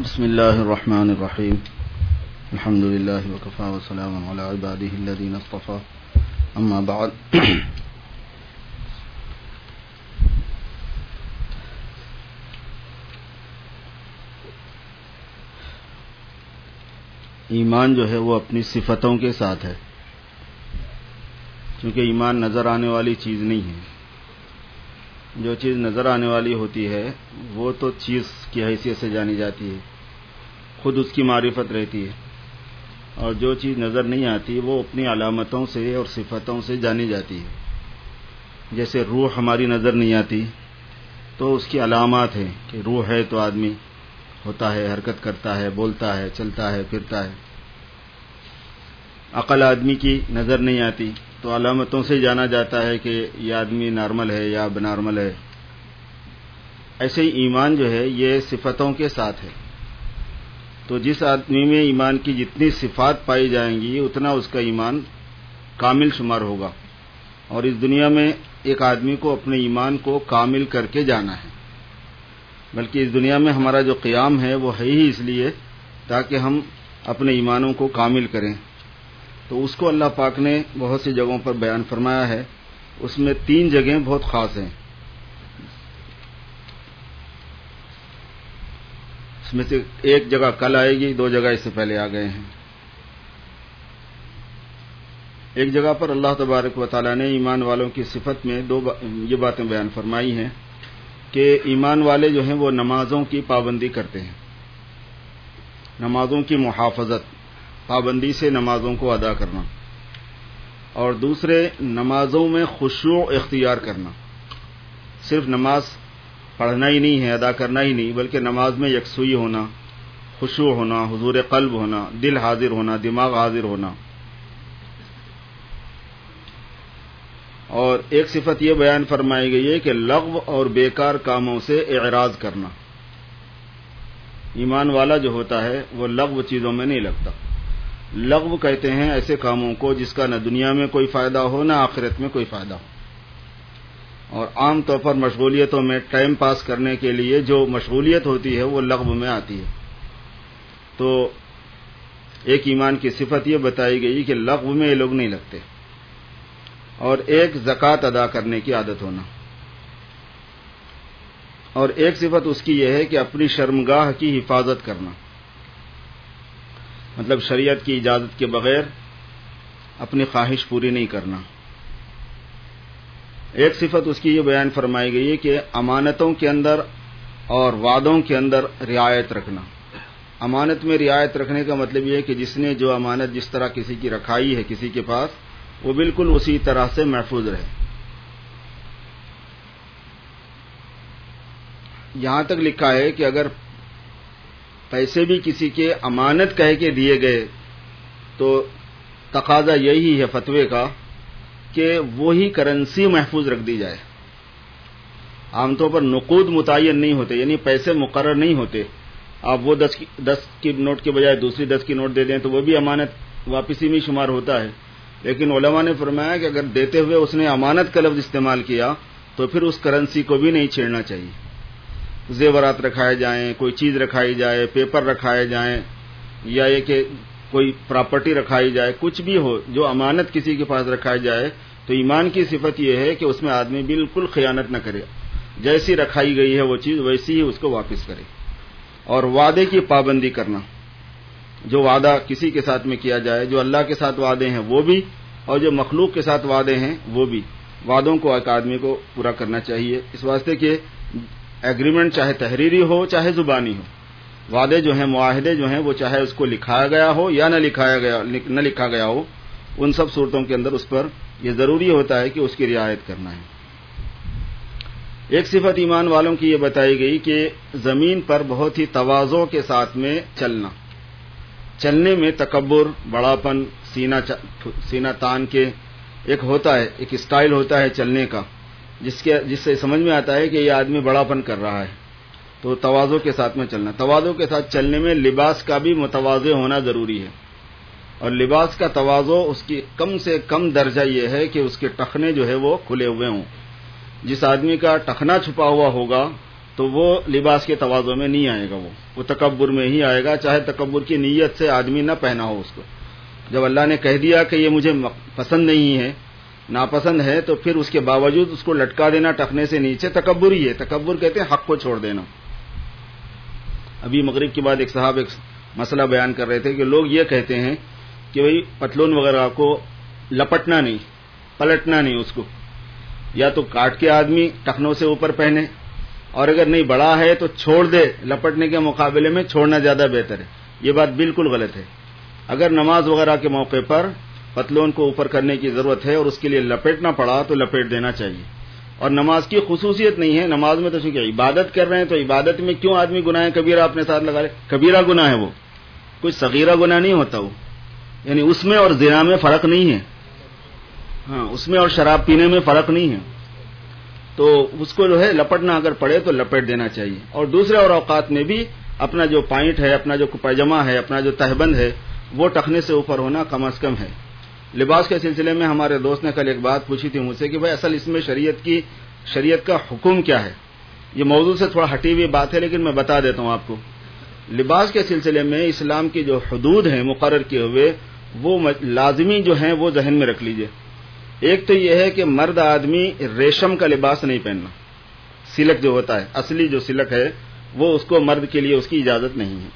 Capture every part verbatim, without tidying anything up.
بسم الله الرحمن الرحيم الحمد لله وكفى وسلام على عباده الذين اصطفى اما بعد ایمان جو ہے وہ اپنی صفتوں کے ساتھ ہے، کیونکہ ایمان نظر آنے والی چیز نہیں ہے۔ جو چیز نظر آنے والی ہوتی ہے وہ تو چیز کی حیثیت سے جانی جاتی ہے، خود اس کی معرفت رہتی ہے، اور جو چیز نظر نہیں آتی وہ اپنی علامتوں سے اور صفتوں سے جانی جاتی ہے۔ جیسے روح ہماری نظر نہیں آتی تو اس کی علامات ہیں کہ روح ہے تو آدمی ہوتا ہے، حرکت کرتا ہے، بولتا ہے، چلتا ہے، پھرتا ہے۔ عقل آدمی کی نظر نہیں آتی تو علامتوں سے جانا جاتا ہے کہ یہ آدمی نارمل ہے یا اب نارمل ہے۔ ایسے ہی ایمان جو ہے یہ صفتوں کے ساتھ ہے، تو جس آدمی میں ایمان کی جتنی صفات پائی جائیں گی اتنا اس کا ایمان کامل شمار ہوگا، اور اس دنیا میں ایک آدمی کو اپنے ایمان کو کامل کر کے جانا ہے۔ بلکہ اس دنیا میں ہمارا جو قیام ہے وہ ہے ہی اس لیے تاکہ ہم اپنے ایمانوں کو کامل کریں، تو اس کو اللہ پاک نے بہت سی جگہوں پر بیان فرمایا ہے۔ اس میں تین جگہیں بہت خاص ہیں، اس میں سے ایک جگہ کل آئے گی، دو جگہ اس سے پہلے آ گئے ہیں۔ ایک جگہ پر اللہ تبارک و تعالیٰ نے ایمان والوں کی صفت میں دو با... یہ باتیں بیان فرمائی ہیں کہ ایمان والے جو ہیں وہ نمازوں کی پابندی کرتے ہیں، نمازوں کی محافظت، پابندی سے نمازوں کو ادا کرنا، اور دوسرے نمازوں میں خشوع اختیار کرنا۔ صرف نماز پڑھنا ہی نہیں ہے، ادا کرنا ہی نہیں، بلکہ نماز میں یکسوئی ہونا، خشوع ہونا، حضور قلب ہونا، دل حاضر ہونا، دماغ حاضر ہونا۔ اور ایک صفت یہ بیان فرمائی گئی ہے کہ لغو اور بیکار کاموں سے اعراض کرنا۔ ایمان والا جو ہوتا ہے وہ لغو چیزوں میں نہیں لگتا۔ لغو کہتے ہیں ایسے کاموں کو جس کا نہ دنیا میں کوئی فائدہ ہو نہ آخرت میں کوئی فائدہ ہو، اور عام طور پر مشغولیتوں میں ٹائم پاس کرنے کے لیے جو مشغولیت ہوتی ہے وہ لغو میں آتی ہے۔ تو ایک ایمان کی صفت یہ بتائی گئی کہ لغو میں یہ لوگ نہیں لگتے، اور ایک زکوٰۃ ادا کرنے کی عادت ہونا، اور ایک صفت اس کی یہ ہے کہ اپنی شرمگاہ کی حفاظت کرنا، مطلب شریعت کی اجازت کے بغیر اپنی خواہش پوری نہیں کرنا۔ ایک صفت اس کی یہ بیان فرمائی گئی ہے کہ امانتوں کے اندر اور وعدوں کے اندر رعایت رکھنا۔ امانت میں رعایت رکھنے کا مطلب یہ ہے کہ جس نے جو امانت جس طرح کسی کی رکھائی ہے کسی کے پاس، وہ بالکل اسی طرح سے محفوظ رہے۔ یہاں تک لکھا ہے کہ اگر پیسے بھی کسی کے امانت کہہ کے دیے گئے تو تقاضا یہی ہے فتوے کا کہ وہی کرنسی محفوظ رکھ دی جائے۔ عام طور پر نقود متعین نہیں ہوتے، یعنی پیسے مقرر نہیں ہوتے۔ آپ وہ دس کی دس کی نوٹ کے بجائے دوسری دس کی نوٹ دے دیں تو وہ بھی امانت واپسی میں شمار ہوتا ہے، لیکن علماء نے فرمایا کہ اگر دیتے ہوئے اس نے امانت کا لفظ استعمال کیا تو پھر اس کرنسی کو بھی نہیں چھیڑنا چاہیے۔ زیورات رکھائے جائیں، کوئی چیز رکھائی جائے، پیپر رکھائے جائیں، یا یہ کہ کوئی پراپرٹی رکھائی جائے، کچھ بھی ہو جو امانت کسی کے پاس رکھائی جائے، تو ایمان کی صفت یہ ہے کہ اس میں آدمی بالکل خیانت نہ کرے، جیسی رکھائی گئی ہے وہ چیز ویسی ہی اس کو واپس کرے۔ اور وعدے کی پابندی کرنا، جو وعدہ کسی کے ساتھ میں کیا جائے، جو اللہ کے ساتھ وعدے ہیں وہ بھی، اور جو مخلوق کے ساتھ وعدے ہیں وہ بھی، وعدوں کو ایک آدمی کو پورا کرنا چاہیے، اس واسطے کہ ایگریمنٹ چاہے تحریری ہو چاہے زبانی ہو، وعدے جو ہیں، معاہدے جو ہیں، وہ چاہے اس کو لکھایا گیا ہو یا نہ لکھایا گیا نہ لکھا گیا ہو، ان سب صورتوں کے اندر اس پر یہ ضروری ہوتا ہے کہ اس کی رعایت کرنا ہے۔ ایک صفت ایمان والوں کی یہ بتائی گئی کہ زمین پر بہت ہی تواضع کے ساتھ میں چلنا، چلنے میں تکبر، بڑاپن، سینہ سینہ تان کے ایک ہوتا ہے، ایک اسٹائل ہوتا ہے چلنے کا، جس کے جس سے سمجھ میں آتا ہے کہ یہ آدمی بڑاپن کر رہا ہے، تو تواضع کے ساتھ میں چلنا۔ تواضع کے ساتھ چلنے میں لباس کا بھی متواضع ہونا ضروری ہے، اور لباس کا تواضع اس کی کم سے کم درجہ یہ ہے کہ اس کے ٹخنے جو ہے وہ کھلے ہوئے ہوں۔ جس آدمی کا ٹخنا چھپا ہوا ہوگا تو وہ لباس کے تواضع میں نہیں آئے گا، وہ وہ تکبر میں ہی آئے گا، چاہے تکبر کی نیت سے آدمی نہ پہنا ہو اس کو۔ جب اللہ نے کہہ دیا کہ یہ مجھے پسند نہیں ہے، ناپسند ہے، تو پھر اس کے باوجود اس کو لٹکا دینا ٹخنے سے نیچے تکبر ہی ہے۔ تکبر کہتے ہیں حق کو چھوڑ دینا۔ ابھی مغرب کے بعد ایک صاحب ایک مسئلہ بیان کر رہے تھے کہ لوگ یہ کہتے ہیں کہ بھئی پتلون وغیرہ کو لپٹنا نہیں، پلٹنا نہیں، اس کو یا تو کاٹ کے آدمی ٹخنوں سے اوپر پہنے، اور اگر نہیں بڑا ہے تو چھوڑ دے، لپٹنے کے مقابلے میں چھوڑنا زیادہ بہتر ہے۔ یہ بات بالکل غلط ہے۔ اگر نماز وغیرہ کے موقع پر پتلون کو اوپر کرنے کی ضرورت ہے اور اس کے لیے لپیٹنا پڑا تو لپیٹ دینا چاہیے۔ اور نماز کی خصوصیت نہیں ہے، نماز میں تو چونکہ عبادت کر رہے ہیں تو عبادت میں کیوں آدمی گناہ کبیرہ اپنے ساتھ لگا لے؟ کبیرہ گناہ ہے وہ، کوئی صغیرہ گناہ نہیں ہوتا وہ، یعنی اس میں اور زنا میں فرق نہیں ہے، ہاں اس میں اور شراب پینے میں فرق نہیں ہے۔ تو اس کو جو ہے لپٹنا اگر پڑے تو لپیٹ دینا چاہیے۔ اور دوسرے اور اوقات میں بھی اپنا جو پائنٹ ہے، اپنا جو پائجامہ ہے، اپنا جو تہبند ہے، وہ ٹخنے سے اوپر ہونا کم از کم ہے۔ لباس کے سلسلے میں ہمارے دوست نے کل ایک بات پوچھی تھی مجھ سے کہ بھائی اصل اس میں شریعت کی شریعت کا حکم کیا ہے؟ یہ موضوع سے تھوڑا ہٹی ہوئی بات ہے لیکن میں بتا دیتا ہوں آپ کو۔ لباس کے سلسلے میں اسلام کی جو حدود ہیں مقرر کیے ہوئے، وہ لازمی جو ہیں وہ ذہن میں رکھ لیجئے۔ ایک تو یہ ہے کہ مرد آدمی ریشم کا لباس نہیں پہننا، سلک جو ہوتا ہے، اصلی جو سلک ہے وہ اس کو مرد کے لیے اس کی اجازت نہیں ہے۔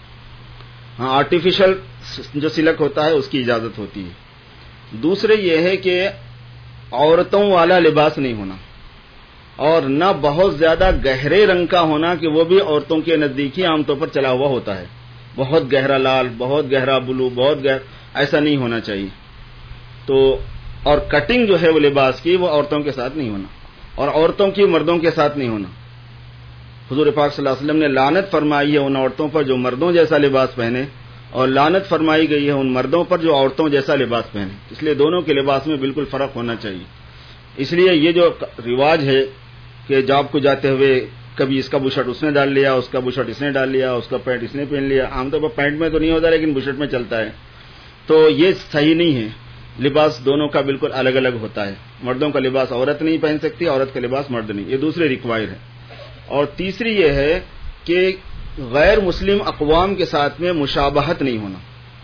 ہاں آرٹیفیشل جو سلک ہوتا ہے اس کی اجازت ہوتی ہے۔ دوسرے یہ ہے کہ عورتوں والا لباس نہیں ہونا، اور نہ بہت زیادہ گہرے رنگ کا ہونا کہ وہ بھی عورتوں کے نزدیک ہی عام طور پر چلا ہوا ہوتا ہے، بہت گہرا لال، بہت گہرا بلو، بہت گہرا، ایسا نہیں ہونا چاہیے۔ تو اور کٹنگ جو ہے وہ لباس کی وہ عورتوں کے ساتھ نہیں ہونا، اور عورتوں کی مردوں کے ساتھ نہیں ہونا۔ حضور پاک صلی اللہ علیہ وسلم نے لعنت فرمائی ہے ان عورتوں پر جو مردوں جیسا لباس پہنے، اور لعنت فرمائی گئی ہے ان مردوں پر جو عورتوں جیسا لباس پہنے۔ اس لیے دونوں کے لباس میں بالکل فرق ہونا چاہیے۔ اس لیے یہ جو رواج ہے کہ جاب کو جاتے ہوئے کبھی اس کا بشرٹ اس نے ڈال لیا، اس کا بشرٹ اس نے ڈال لیا، اس کا پینٹ اس نے پہن لیا، عام طور پر پینٹ میں تو نہیں ہوتا لیکن بشرٹ میں چلتا ہے، تو یہ صحیح نہیں ہے۔ لباس دونوں کا بالکل الگ الگ ہوتا ہے۔ مردوں کا لباس عورت نہیں پہن سکتی، عورت کا لباس مرد نہیں، یہ دوسرے ریکوائر ہے۔ اور تیسری یہ ہے کہ غیر مسلم اقوام کے ساتھ میں مشابہت نہیں ہونا۔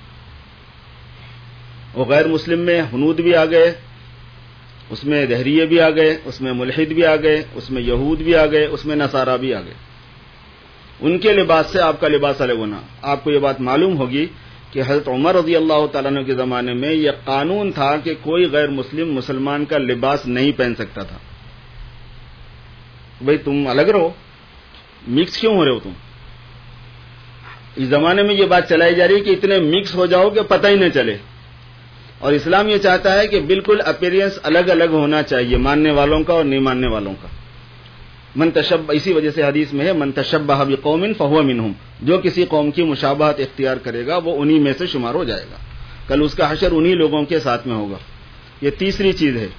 وہ غیر مسلم میں ہنود بھی آ گئے، اس میں دہریے بھی آ گئے، اس میں ملحد بھی آ گئے، اس میں یہود بھی آ گئے، اس میں نصارہ بھی آ گئے۔ ان کے لباس سے آپ کا لباس الگ ہونا۔ آپ کو یہ بات معلوم ہوگی کہ حضرت عمر رضی اللہ تعالیٰ عنہ کے زمانے میں یہ قانون تھا کہ کوئی غیر مسلم مسلمان کا لباس نہیں پہن سکتا تھا۔ بھئی تم الگ رہو، مکس کیوں ہو رہے ہو تم؟ اس زمانے میں یہ بات چلائی جا رہی ہے کہ اتنے مکس ہو جاؤ کہ پتہ ہی نہ چلے، اور اسلام یہ چاہتا ہے کہ بالکل اپیرنس الگ الگ ہونا چاہیے، ماننے والوں کا اور نہیں ماننے والوں کا۔ من تشبہ، اسی وجہ سے حدیث میں ہے من تشبہ بقوم فہو منہم، جو کسی قوم کی مشابہت اختیار کرے گا وہ انہی میں سے شمار ہو جائے گا، کل اس کا حشر انہی لوگوں کے ساتھ میں ہوگا۔ یہ تیسری چیز ہے۔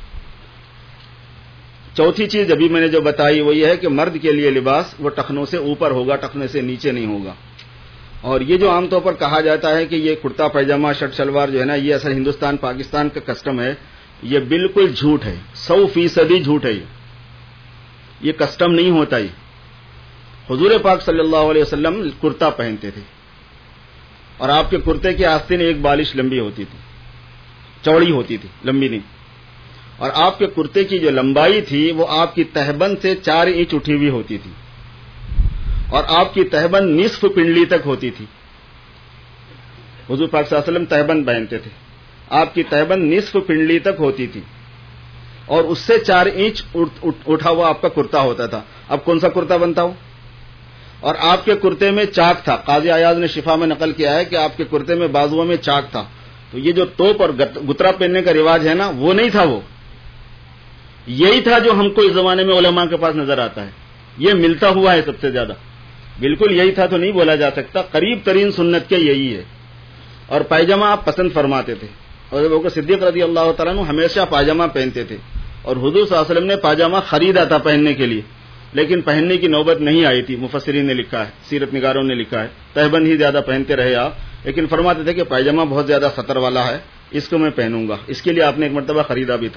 چوتھی چیز ابھی میں نے جو بتائی وہ یہ ہے کہ مرد کے لیے لباس وہ ٹخنوں سے اوپر ہوگا، ٹخنے سے نیچے نہیں ہوگا۔ اور یہ جو عام طور پر کہا جاتا ہے کہ یہ کرتا پیجامہ شرٹ شلوار جو ہے نا یہ اصل ہندوستان پاکستان کا کسٹم ہے، یہ بالکل جھوٹ ہے، سو فیصدی جھوٹ ہے۔ یہ یہ کسٹم نہیں ہوتا۔ یہ حضور پاک صلی اللہ علیہ وسلم کرتا پہنتے تھے، اور آپ کے کرتے کے آستین ایک بالش لمبی ہوتی تھی، چوڑی ہوتی تھی، لمبی نہیں۔ اور آپ کے کرتے کی جو لمبائی تھی وہ آپ کی تہبند سے چار انچ اٹھی ہوئی ہوتی تھی، اور آپ کی تہبند نصف پنڈلی تک ہوتی تھی۔ حضور پاک صلی اللہ علیہ وسلم تہبند پہنتے تھے، آپ کی تہبند نصف پنڈلی تک ہوتی تھی، اور اس سے چار انچ اٹھا ہوا آپ کا کرتا ہوتا تھا۔ اب کون سا کرتا بنتا ہو؟ اور آپ کے کرتے میں چاک تھا۔ قاضی ایاز نے شفا میں نقل کیا ہے کہ آپ کے کرتے میں بازوؤں میں چاک تھا۔ تو یہ جو توپ اور گترا پہننے کا رواج ہے نا وہ نہیں تھا، وہ یہی تھا جو ہم کو اس زمانے میں علماء کے پاس نظر آتا ہے۔ یہ ملتا ہوا ہے سب سے زیادہ، بالکل یہی تھا تو نہیں بولا جا سکتا، قریب ترین سنت کے یہی ہے۔ اور پائجامہ آپ پسند فرماتے تھے، اور ابو بکر صدیق رضی اللہ تعالیٰ عنہ ہمیشہ پائجامہ پہنتے تھے، اور حضور صلی اللہ علیہ وسلم نے پائجامہ خریدا تھا پہننے کے لیے، لیکن پہننے کی نوبت نہیں آئی تھی۔ مفسرین نے لکھا ہے، سیرت نگاروں نے لکھا ہے، تہبند ہی زیادہ پہنتے رہے آپ، لیکن فرماتے تھے کہ پائجامہ بہت زیادہ خطر والا ہے، اس کو میں پہنوں گا، اس کے لیے آپ نے ایک مرتبہ خریدا بھی تھا۔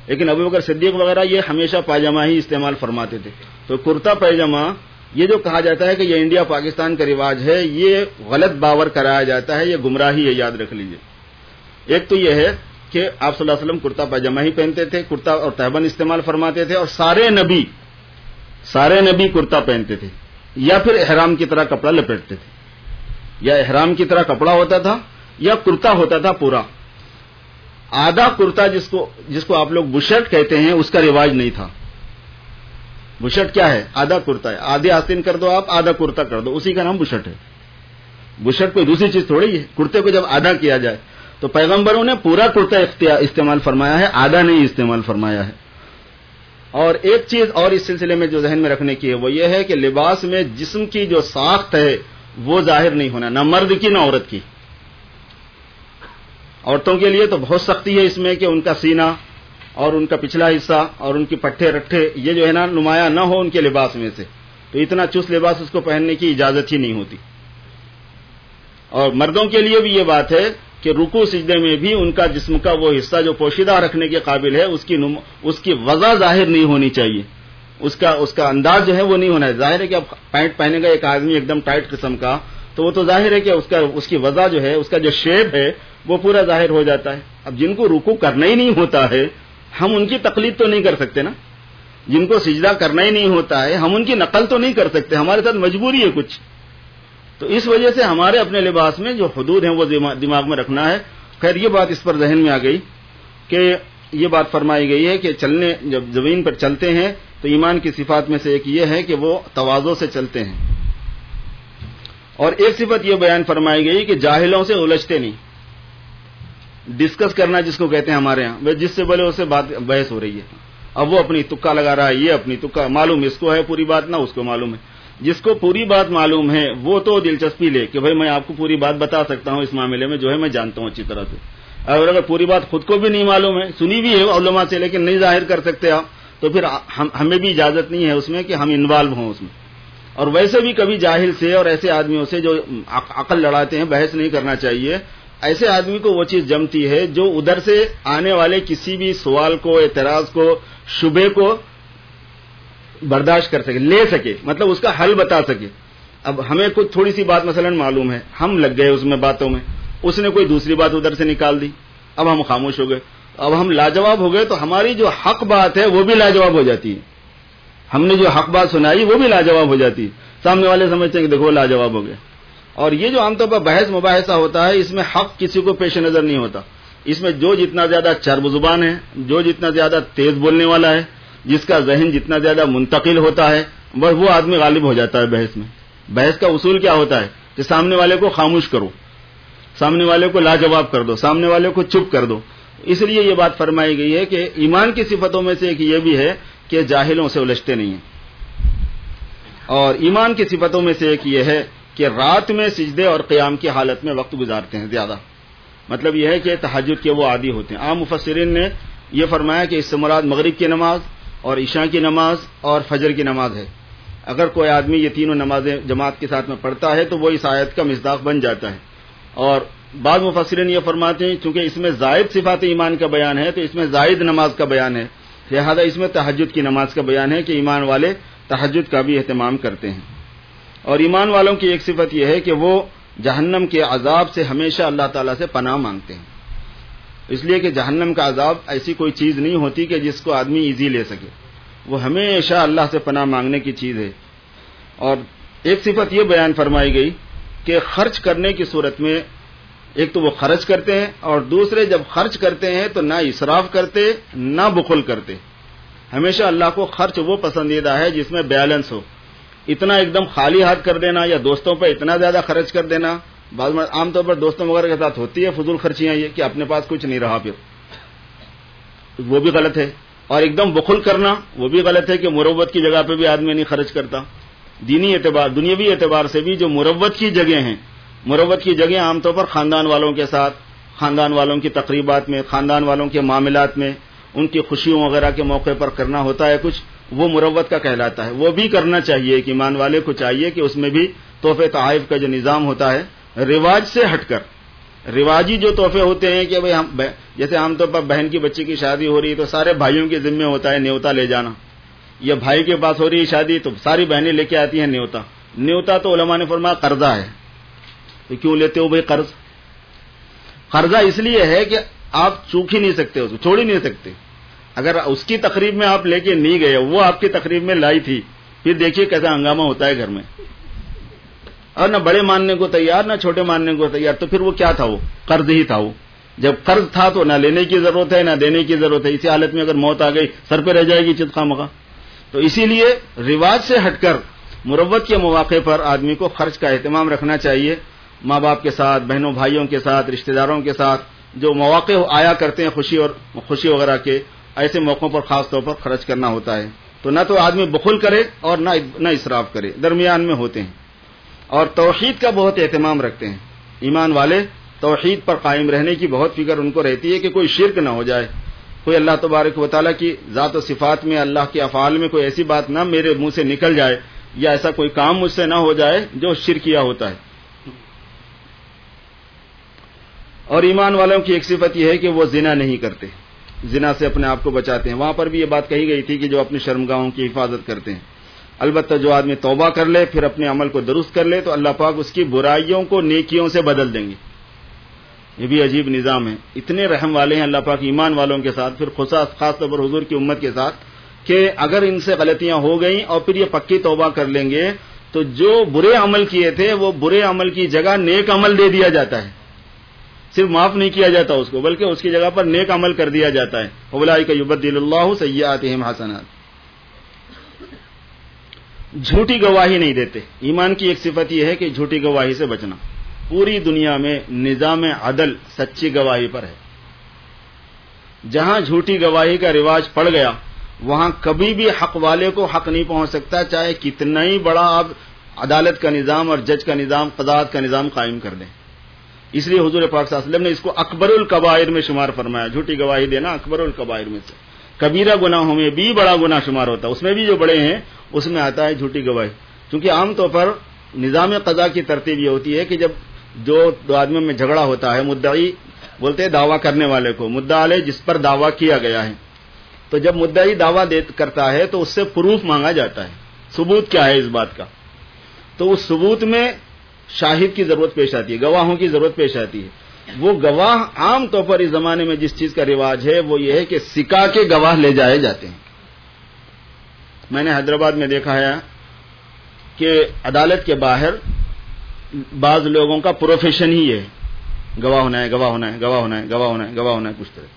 لیکن ابو بکر صدیق وغیرہ یہ ہمیشہ پاجامہ ہی استعمال فرماتے تھے. تو کرتا پائجامہ یہ جو کہا جاتا ہے کہ یہ انڈیا پاکستان کا رواج ہے، یہ غلط باور کرایا جاتا ہے، یہ گمراہی ہے، یاد رکھ لیجئے. ایک تو یہ ہے کہ آپ صلی اللہ علیہ وسلم کرتا پائجامہ ہی پہنتے تھے، کرتا اور تہبند استعمال فرماتے تھے، اور سارے نبی سارے نبی کرتا پہنتے تھے یا پھر احرام کی طرح کپڑا لپیٹتے تھے. یا احرام کی طرح کپڑا ہوتا تھا یا کرتا ہوتا تھا پورا. آدھا کرتا جس کو جس کو آپ لوگ بشرٹ کہتے ہیں اس کا رواج نہیں تھا. بشرٹ کیا ہے؟ آدھا کرتا ہے. آدھے آستین کر دو آپ، آدھا کرتا کر دو، اسی کا نام بشرٹ ہے. بشرٹ کوئی دوسری چیز تھوڑی ہے. کرتے کو جب آدھا کیا جائے تو پیغمبروں نے پورا کرتا استعمال فرمایا ہے، آدھا نہیں استعمال فرمایا ہے. اور ایک چیز اور اس سلسلے میں جو ذہن میں رکھنے کی ہے وہ یہ ہے کہ لباس میں جسم کی جو ساخت ہے وہ ظاہر نہیں ہونا، نہ مرد کی نہ عورت کی. عورتوں کے لیے تو بہت سختی ہے اس میں کہ ان کا سینہ اور ان کا پچھلا حصہ اور ان کی پٹھے رٹھے یہ جو ہے نا نمایاں نہ ہو ان کے لباس میں سے. تو اتنا چست لباس اس کو پہننے کی اجازت ہی نہیں ہوتی. اور مردوں کے لیے بھی یہ بات ہے کہ رکوع سجدے میں بھی ان کا جسم کا وہ حصہ جو پوشیدہ رکھنے کے قابل ہے اس کی نم... اس کی وضع ظاہر نہیں ہونی چاہیے. اس کا اس کا انداز جو ہے وہ نہیں ہونا ہے. ظاہر ہے کہ اب پینٹ پہنے گا ایک آدمی ایک دم ٹائٹ قسم کا تو وہ تو ظاہر ہے کہ اس کا اس کی وضع جو ہے اس کا جو شیپ ہے وہ پورا ظاہر ہو جاتا ہے. اب جن کو رکوع کرنا ہی نہیں ہوتا ہے ہم ان کی تقلید تو نہیں کر سکتے نا. جن کو سجدہ کرنا ہی نہیں ہوتا ہے ہم ان کی نقل تو نہیں کر سکتے، ہمارے ساتھ مجبوری ہے کچھ. تو اس وجہ سے ہمارے اپنے لباس میں جو حدود ہیں وہ دماغ میں رکھنا ہے. خیر یہ بات اس پر ذہن میں آ گئی کہ یہ بات فرمائی گئی ہے کہ چلنے جب زمین پر چلتے ہیں تو ایمان کی صفات میں سے ایک یہ ہے کہ وہ تواضع سے چلتے ہیں. اور ایک صفت یہ بیان فرمائی گئی کہ جاہلوں سے الجھتے نہیں. ڈسکس کرنا جس کو کہتے ہیں ہمارے ہاں، جس سے بولے اس سے بات بحث ہو رہی ہے. اب وہ اپنی تکا لگا رہا ہے، یہ اپنی تکا معلوم اس کو ہے پوری بات، نہ اس کو معلوم ہے. جس کو پوری بات معلوم ہے وہ تو دلچسپی لے کہ بھائی میں آپ کو پوری بات بتا سکتا ہوں اس معاملے میں جو ہے میں جانتا ہوں اچھی طرح سے. اور اگر پوری بات خود کو بھی نہیں معلوم ہے، سنی بھی ہے علماء سے لیکن نہیں ظاہر کر سکتے آپ، تو پھر ہم ہمیں بھی اجازت نہیں ہے اس میں کہ ہم انوالو ہوں اس میں. اور ویسے بھی کبھی جاہل سے اور ایسے آدمیوں سے جو عقل لڑاتے ہیں بحث نہیں کرنا چاہیے. ایسے آدمی کو وہ چیز جمتی ہے جو ادھر سے آنے والے کسی بھی سوال کو، اعتراض کو، شبے کو برداشت کر سکے، لے سکے، مطلب اس کا حل بتا سکے. اب ہمیں کچھ تھوڑی سی بات مثلا معلوم ہے، ہم لگ گئے اس میں باتوں میں، اس نے کوئی دوسری بات ادھر سے نکال دی، اب ہم خاموش ہو گئے، اب ہم لاجواب ہو گئے تو ہماری جو حق بات ہے وہ بھی لاجواب ہو جاتی ہے. ہم نے جو حق بات سنائی وہ بھی لاجواب ہو جاتی ہے. سامنے والے سمجھتے ہیں کہ دیکھو لاجواب ہو گئے. اور یہ جو عام طور پر بحث مباحثہ ہوتا ہے اس میں حق کسی کو پیش نظر نہیں ہوتا. اس میں جو جتنا زیادہ چرب زبان ہے، جو جتنا زیادہ تیز بولنے والا ہے، جس کا ذہن جتنا زیادہ منتقل ہوتا ہے بس وہ آدمی غالب ہو جاتا ہے بحث میں. بحث کا اصول کیا ہوتا ہے کہ سامنے والے کو خاموش کرو، سامنے والے کو لاجواب کر دو، سامنے والے کو چپ کر دو. اس لیے یہ بات فرمائی گئی ہے کہ ایمان کی صفتوں میں سے ایک یہ بھی ہے کہ جاہلوں سے الجھتے نہیں ہیں. اور ایمان کی صفتوں میں سے ایک یہ ہے کہ رات میں سجدے اور قیام کی حالت میں وقت گزارتے ہیں زیادہ. مطلب یہ ہے کہ تہجد کے وہ عادی ہوتے ہیں. عام مفسرین نے یہ فرمایا کہ اس سے مراد مغرب کی نماز اور عشاء کی نماز اور فجر کی نماز ہے. اگر کوئی آدمی یہ تینوں نمازیں جماعت کے ساتھ میں پڑھتا ہے تو وہ اس آیت کا مصداق بن جاتا ہے. اور بعض مفسرین یہ فرماتے ہیں چونکہ اس میں زائد صفات ایمان کا بیان ہے تو اس میں زائد نماز کا بیان ہے، لہذا اس میں تہجد کی نماز کا بیان ہے کہ ایمان والے تہجد کا بھی اہتمام کرتے ہیں. اور ایمان والوں کی ایک صفت یہ ہے کہ وہ جہنم کے عذاب سے ہمیشہ اللہ تعالیٰ سے پناہ مانگتے ہیں. اس لیے کہ جہنم کا عذاب ایسی کوئی چیز نہیں ہوتی کہ جس کو آدمی ایزی لے سکے، وہ ہمیشہ اللہ سے پناہ مانگنے کی چیز ہے. اور ایک صفت یہ بیان فرمائی گئی کہ خرچ کرنے کی صورت میں ایک تو وہ خرچ کرتے ہیں اور دوسرے جب خرچ کرتے ہیں تو نہ اسراف کرتے نہ بخل کرتے. ہمیشہ اللہ کو خرچ وہ پسندیدہ ہے جس میں بیلنس ہو. اتنا ایک دم خالی ہاتھ کر دینا یا دوستوں پہ اتنا زیادہ خرچ کر دینا، بعض عام طور پر دوستوں وغیرہ کے ساتھ ہوتی ہے فضول خرچیاں یہ کہ اپنے پاس کچھ نہیں رہا، پھر وہ بھی غلط ہے. اور ایک دم بخل کرنا وہ بھی غلط ہے کہ مروت کی جگہ پہ بھی آدمی نہیں خرچ کرتا. دینی اعتبار دنیاوی اعتبار سے بھی جو مروت کی جگہ ہیں، مروت کی جگہ عام طور پر خاندان والوں کے ساتھ، خاندان والوں کی تقریبات میں، خاندان والوں کے معاملات میں، ان کی خوشیوں وغیرہ کے موقع پر کرنا ہوتا ہے کچھ، وہ مروت کا کہلاتا ہے. وہ بھی کرنا چاہیے کہ ایمان والے کو چاہیے کہ اس میں بھی تحفے تحائف کا جو نظام ہوتا ہے رواج سے ہٹ کر، رواجی جو تحفے ہوتے ہیں کہ بھئی ہم جیسے عام طور پر بہن کی بچی کی شادی ہو رہی ہے تو سارے بھائیوں کے ذمہ ہوتا ہے نیوتا لے جانا، یا بھائی کے پاس ہو رہی ہے شادی تو ساری بہنیں لے کے آتی ہیں نیوتا. نیوتا تو علماء نے فرمایا قرضہ ہے. تو کیوں لیتے ہو بھائی قرض؟ قرضہ اس لیے ہے کہ آپ چوک ہی نہیں سکتے، اس کو چھوڑ ہی نہیں سکتے. اگر اس کی تقریب میں آپ لے کے نہیں گئے، وہ آپ کی تقریب میں لائی تھی، پھر دیکھیے کیسا ہنگامہ ہوتا ہے گھر میں، اور نہ بڑے ماننے کو تیار نہ چھوٹے ماننے کو تیار. تو پھر وہ کیا تھا؟ وہ قرض ہی تھا. وہ جب قرض تھا تو نہ لینے کی ضرورت ہے نہ دینے کی ضرورت ہے. اسی حالت میں اگر موت آ گئی سر پہ رہ جائے گی چت خواہ مخواہ. تو اسی لیے رواج سے ہٹ کر مروت کے مواقع پر آدمی کو خرچ کا اہتمام رکھنا چاہیے. ماں باپ کے ساتھ، بہنوں بھائیوں کے ساتھ، رشتہ داروں کے ساتھ جو مواقع آیا کرتے ہیں خوشی اور خوشی وغیرہ کے، ایسے موقعوں پر خاص طور پر خرچ کرنا ہوتا ہے. تو نہ تو آدمی بخل کرے اور نہ نہ اسراف کرے، درمیان میں ہوتے ہیں. اور توحید کا بہت اہتمام رکھتے ہیں. ایمان والے توحید پر قائم رہنے کی بہت فکر ان کو رہتی ہے کہ کوئی شرک نہ ہو جائے، کوئی اللہ تبارک و تعالیٰ کی ذات و صفات میں، اللہ کے افعال میں کوئی ایسی بات نہ میرے منہ سے نکل جائے، یا ایسا کوئی کام مجھ سے نہ ہو جائے جو شرکیہ ہوتا ہے. اور ایمان والوں کی ایک صفت یہ ہے کہ وہ زنا نہیں کرتے، زنا سے اپنے آپ کو بچاتے ہیں. وہاں پر بھی یہ بات کہی گئی تھی کہ جو اپنی شرمگاہوں کی حفاظت کرتے ہیں. البتہ جو آدمی توبہ کر لے، پھر اپنے عمل کو درست کر لے، تو اللہ پاک اس کی برائیوں کو نیکیوں سے بدل دیں گے. یہ بھی عجیب نظام ہے. اتنے رحم والے ہیں اللہ پاک ایمان والوں کے ساتھ، پھر خاص طور پر حضور کی امت کے ساتھ، کہ اگر ان سے غلطیاں ہو گئیں اور پھر یہ پکی توبہ کر لیں گے تو جو برے عمل کیے تھے وہ برے عمل کی جگہ نیک عمل دے دیا جاتا ہے. صرف معاف نہیں کیا جاتا اس کو، بلکہ اس کی جگہ پر نیک عمل کر دیا جاتا ہے. اولئک یبدل اللہ سیئاتہم حسنات. جھوٹی گواہی نہیں دیتے. ایمان کی ایک صفت یہ ہے کہ جھوٹی گواہی سے بچنا. پوری دنیا میں نظام عدل سچی گواہی پر ہے. جہاں جھوٹی گواہی کا رواج پڑ گیا وہاں کبھی بھی حق والے کو حق نہیں پہنچ سکتا، چاہے کتنا ہی بڑا آپ عدالت کا نظام اور جج کا نظام، قضات کا نظام قائم کر دیں. اس لیے حضور پاک صلی اللہ علیہ وسلم نے اس کو اکبر الکبائر میں شمار فرمایا. جھوٹی گواہی دینا اکبر الکبائر میں سے، کبیرہ گناہوں میں بھی بڑا گناہ شمار ہوتا ہے. اس میں بھی جو بڑے ہیں اس میں آتا ہے جھوٹی گواہی. کیونکہ عام طور پر نظام قضا کی ترتیب یہ ہوتی ہے کہ جب جو دو آدمیوں میں جھگڑا ہوتا ہے، مدعی بولتے ہیں دعویٰ کرنے والے کو، مدعا علیہ جس پر دعویٰ کیا گیا ہے. تو جب مدعی دعویٰ کرتا ہے تو اس سے پروف مانگا جاتا ہے، ثبوت کیا ہے اس بات کا. تو اس ثبوت میں شاہد کی ضرورت پیش آتی ہے، گواہوں کی ضرورت پیش آتی ہے. وہ گواہ عام طور پر اس زمانے میں جس چیز کا رواج ہے وہ یہ ہے کہ سکا کے گواہ لے جائے جاتے ہیں. میں نے حیدرآباد میں دیکھا ہے کہ عدالت کے باہر بعض لوگوں کا پروفیشن ہی ہے گواہ ہونا ہے، گواہ ہونا ہے، گواہ ہونا ہے، گواہ ہونا ہے، گواہ ہونا ہے. کچھ طرح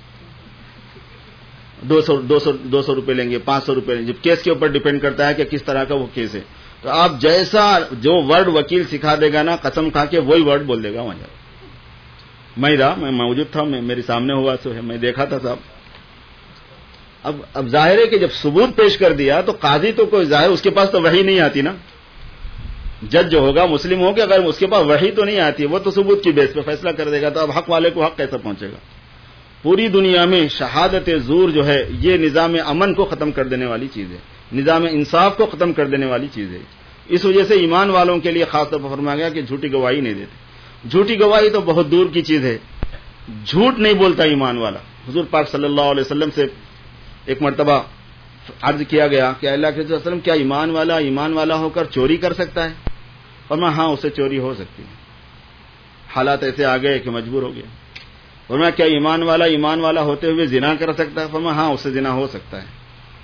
دو سو دو سو دو سو روپے لیں گے، پانچ سو روپے لیں گے. جب کیس کے اوپر ڈیپینڈ کرتا ہے کہ کس طرح کا وہ کیس ہے. تو آپ جیسا جو ورڈ وکیل سکھا دے گا نا، قسم کھا کے وہی ورڈ بول دے گا. وہاں میں رہا، میں موجود تھا، میں میرے سامنے ہوا سو ہے، میں دیکھا تھا صاحب. اب اب ظاہر ہے کہ جب ثبوت پیش کر دیا تو قاضی تو کوئی ظاہر اس کے پاس تو وحی نہیں آتی نا. جج جو ہوگا مسلم ہو کہ اگر اس کے پاس وحی تو نہیں آتی، وہ تو ثبوت کی بیس پہ فیصلہ کر دے گا. تو اب حق والے کو حق کیسے پہنچے گا؟ پوری دنیا میں شہادت زور جو ہے یہ نظام امن کو ختم کر دینے والی چیز ہے، نظام انصاف کو ختم کر دینے والی چیز ہے. اس وجہ سے ایمان والوں کے لیے خاص طور پر فرمایا گیا کہ جھوٹی گواہی نہیں دیتے. جھوٹی گواہی تو بہت دور کی چیز ہے، جھوٹ نہیں بولتا ایمان والا. حضور پاک صلی اللہ علیہ وسلم سے ایک مرتبہ عرض کیا گیا کہ اللہ کے وسلم کیا ایمان والا ایمان والا ہو کر چوری کر سکتا ہے؟ فرمایا ہاں اسے چوری ہو سکتی ہے، حالات ایسے آ گئے کہ مجبور ہو گیا. فرمایا کیا ایمان والا ایمان والا ہوتے ہوئے زنا کر سکتا ہے؟ فرمایا ہاں اسے زنا ہو سکتا ہے.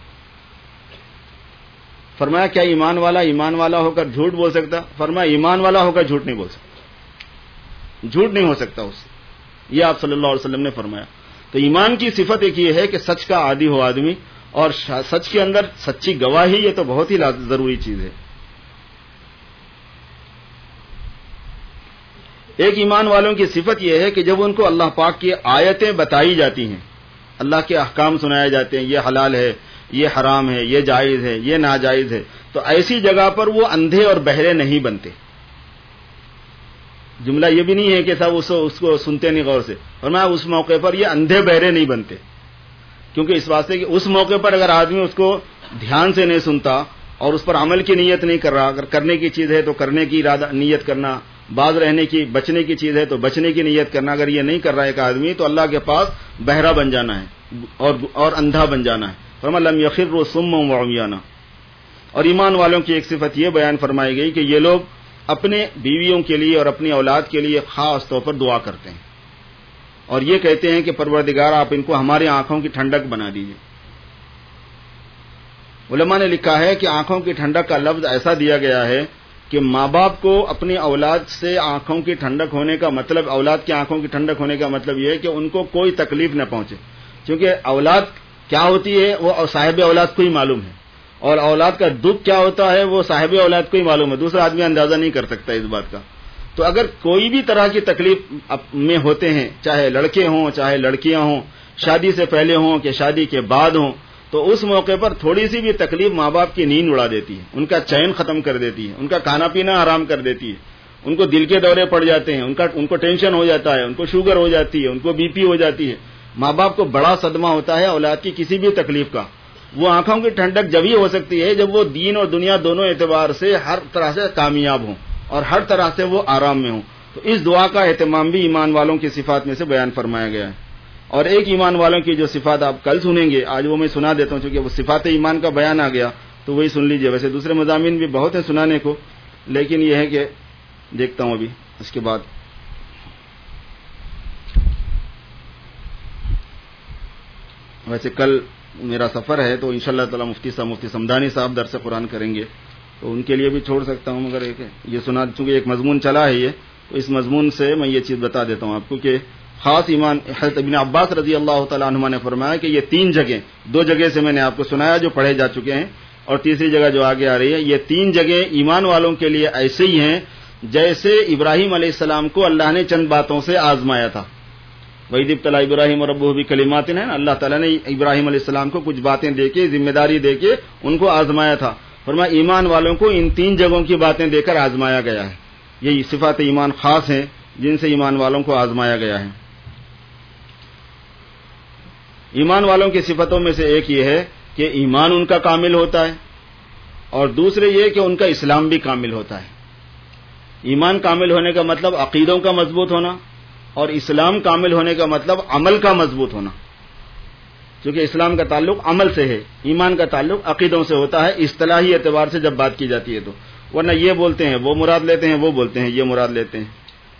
فرمایا کیا ایمان والا ایمان والا ہو کر جھوٹ بول سکتا؟ فرمایا ایمان والا ہو کر جھوٹ نہیں بول سکتا، جھوٹ نہیں ہو سکتا اس سے. یہ آپ صلی اللہ علیہ وسلم نے فرمایا. تو ایمان کی صفت ایک یہ ہے کہ سچ کا عادی ہو آدمی، اور سچ کے اندر سچی گواہی، یہ تو بہت ہی ضروری چیز ہے. ایک ایمان والوں کی صفت یہ ہے کہ جب ان کو اللہ پاک کی آیتیں بتائی جاتی ہیں، اللہ کے احکام سنائے جاتے ہیں، یہ حلال ہے، یہ حرام ہے، یہ جائز ہے، یہ ناجائز ہے، تو ایسی جگہ پر وہ اندھے اور بہرے نہیں بنتے. جملہ یہ بھی نہیں ہے کہ صاحب اس کو سنتے نہیں غور سے، فرمایا اس موقع پر یہ اندھے بہرے نہیں بنتے. کیونکہ اس واسطے کہ اس موقع پر اگر آدمی اس کو دھیان سے نہیں سنتا اور اس پر عمل کی نیت نہیں کر رہا، اگر کرنے کی چیز ہے تو کرنے کی ارادہ نیت کرنا، باز رہنے کی بچنے کی چیز ہے تو بچنے کی نیت کرنا. اگر یہ نہیں کر رہا ہے ایک آدمی تو اللہ کے پاس بہرا بن جانا ہے اور اور اندھا بن جانا ہے. فرمایا لم یخروا صما وعمیانا. اور ایمان والوں کی ایک صفت یہ بیان فرمائی گئی کہ یہ لوگ اپنے بیویوں کے لیے اور اپنی اولاد کے لیے خاص طور پر دعا کرتے ہیں اور یہ کہتے ہیں کہ پروردگار آپ ان کو ہماری آنکھوں کی ٹھنڈک بنا دیجیے. علماء نے لکھا ہے کہ آنکھوں کی ٹھنڈک کا لفظ ایسا دیا گیا ہے کہ ماں باپ کو اپنی اولاد سے آنکھوں کی ٹھنڈک ہونے کا مطلب اولاد کی آنکھوں کی ٹھنڈک ہونے کا مطلب یہ ہے کہ ان کو کوئی تکلیف نہ پہنچے, کیونکہ اولاد کیا ہوتی ہے وہ صاحب اولاد کو ہی معلوم ہے, اور اولاد کا دکھ کیا ہوتا ہے وہ صاحب اولاد کو ہی معلوم ہے, دوسرا آدمی اندازہ نہیں کر سکتا اس بات کا. تو اگر کوئی بھی طرح کی تکلیف میں ہوتے ہیں, چاہے لڑکے ہوں چاہے لڑکیاں ہوں, شادی سے پہلے ہوں کہ شادی کے بعد ہوں, تو اس موقع پر تھوڑی سی بھی تکلیف ماں باپ کی نیند اڑا دیتی ہے, ان کا چین ختم کر دیتی ہے, ان کا کھانا پینا حرام کر دیتی ہے, ان کو دل کے دورے پڑ جاتے ہیں, ان کا ان کو ٹینشن ہو جاتا ہے, ان کو شوگر ہو جاتی ہے, ان کو بی پی ہو جاتی ہے. ماں باپ کو بڑا صدمہ ہوتا ہے اولاد کی کسی بھی تکلیف کا. وہ آنکھوں کی ٹھنڈک جب ہی ہو سکتی ہے جب وہ دین اور دنیا دونوں اعتبار سے ہر طرح سے کامیاب ہوں اور ہر طرح سے وہ آرام میں ہوں. تو اس دعا کا اہتمام بھی ایمان والوں کی صفات میں سے بیان فرمایا گیا ہے. اور ایک ایمان والوں کی جو صفات آپ کل سنیں گے, آج وہ میں سنا دیتا ہوں چونکہ وہ صفات ایمان کا بیان آ گیا تو وہی سن لیجئے. ویسے دوسرے مضامین بھی بہت ہیں سنانے کو, لیکن یہ ہے کہ دیکھتا ہوں ابھی اس کے بعد. ویسے کل میرا سفر ہے تو انشاءاللہ تعالی مفتی صاحب مفتی سمدانی صاحب درس قرآن کریں گے تو ان کے لیے بھی چھوڑ سکتا ہوں, مگر ایک یہ سنا چونکہ ایک مضمون چلا ہے یہ, تو اس مضمون سے میں یہ چیز بتا دیتا ہوں آپ کو کہ خاص ایمان. حضرت ابن عباس رضی اللہ تعالیٰ عنہما نے فرمایا کہ یہ تین جگہیں, دو جگہ سے میں نے آپ کو سنایا جو پڑھے جا چکے ہیں, اور تیسری جگہ جو آگے آ رہی ہے, یہ تین جگہ ایمان والوں کے لیے ایسے ہی ہیں جیسے ابراہیم علیہ السلام کو اللہ نے چند باتوں سے آزمایا تھا. وَإِذِ ابْتَلَىٰ إِبْرَاهِيمَ رَبُّهُ بِكَلِمَاتٍ ہے نا, اللہ تعالیٰ نے ابراہیم علیہ السلام کو کچھ باتیں دے کے, ذمہ داری دے کے ان کو آزمایا تھا. فرمایا ایمان والوں کو ان تین جگہوں کی باتیں دے کر آزمایا گیا ہے. یہ صفات ایمان خاص ہیں جن سے ایمان والوں کو آزمایا گیا ہے. ایمان والوں کی صفتوں میں سے ایک یہ ہے کہ ایمان ان کا کامل ہوتا ہے, اور دوسرے یہ کہ ان کا اسلام بھی کامل ہوتا ہے. ایمان کامل ہونے کا مطلب عقیدوں کا مضبوط ہونا, اور اسلام کامل ہونے کا مطلب عمل کا مضبوط ہونا, کیونکہ اسلام کا تعلق عمل سے ہے, ایمان کا تعلق عقیدوں سے ہوتا ہے اصطلاحی اعتبار سے جب بات کی جاتی ہے تو, ورنہ یہ بولتے ہیں وہ مراد لیتے ہیں, وہ بولتے ہیں یہ مراد لیتے ہیں.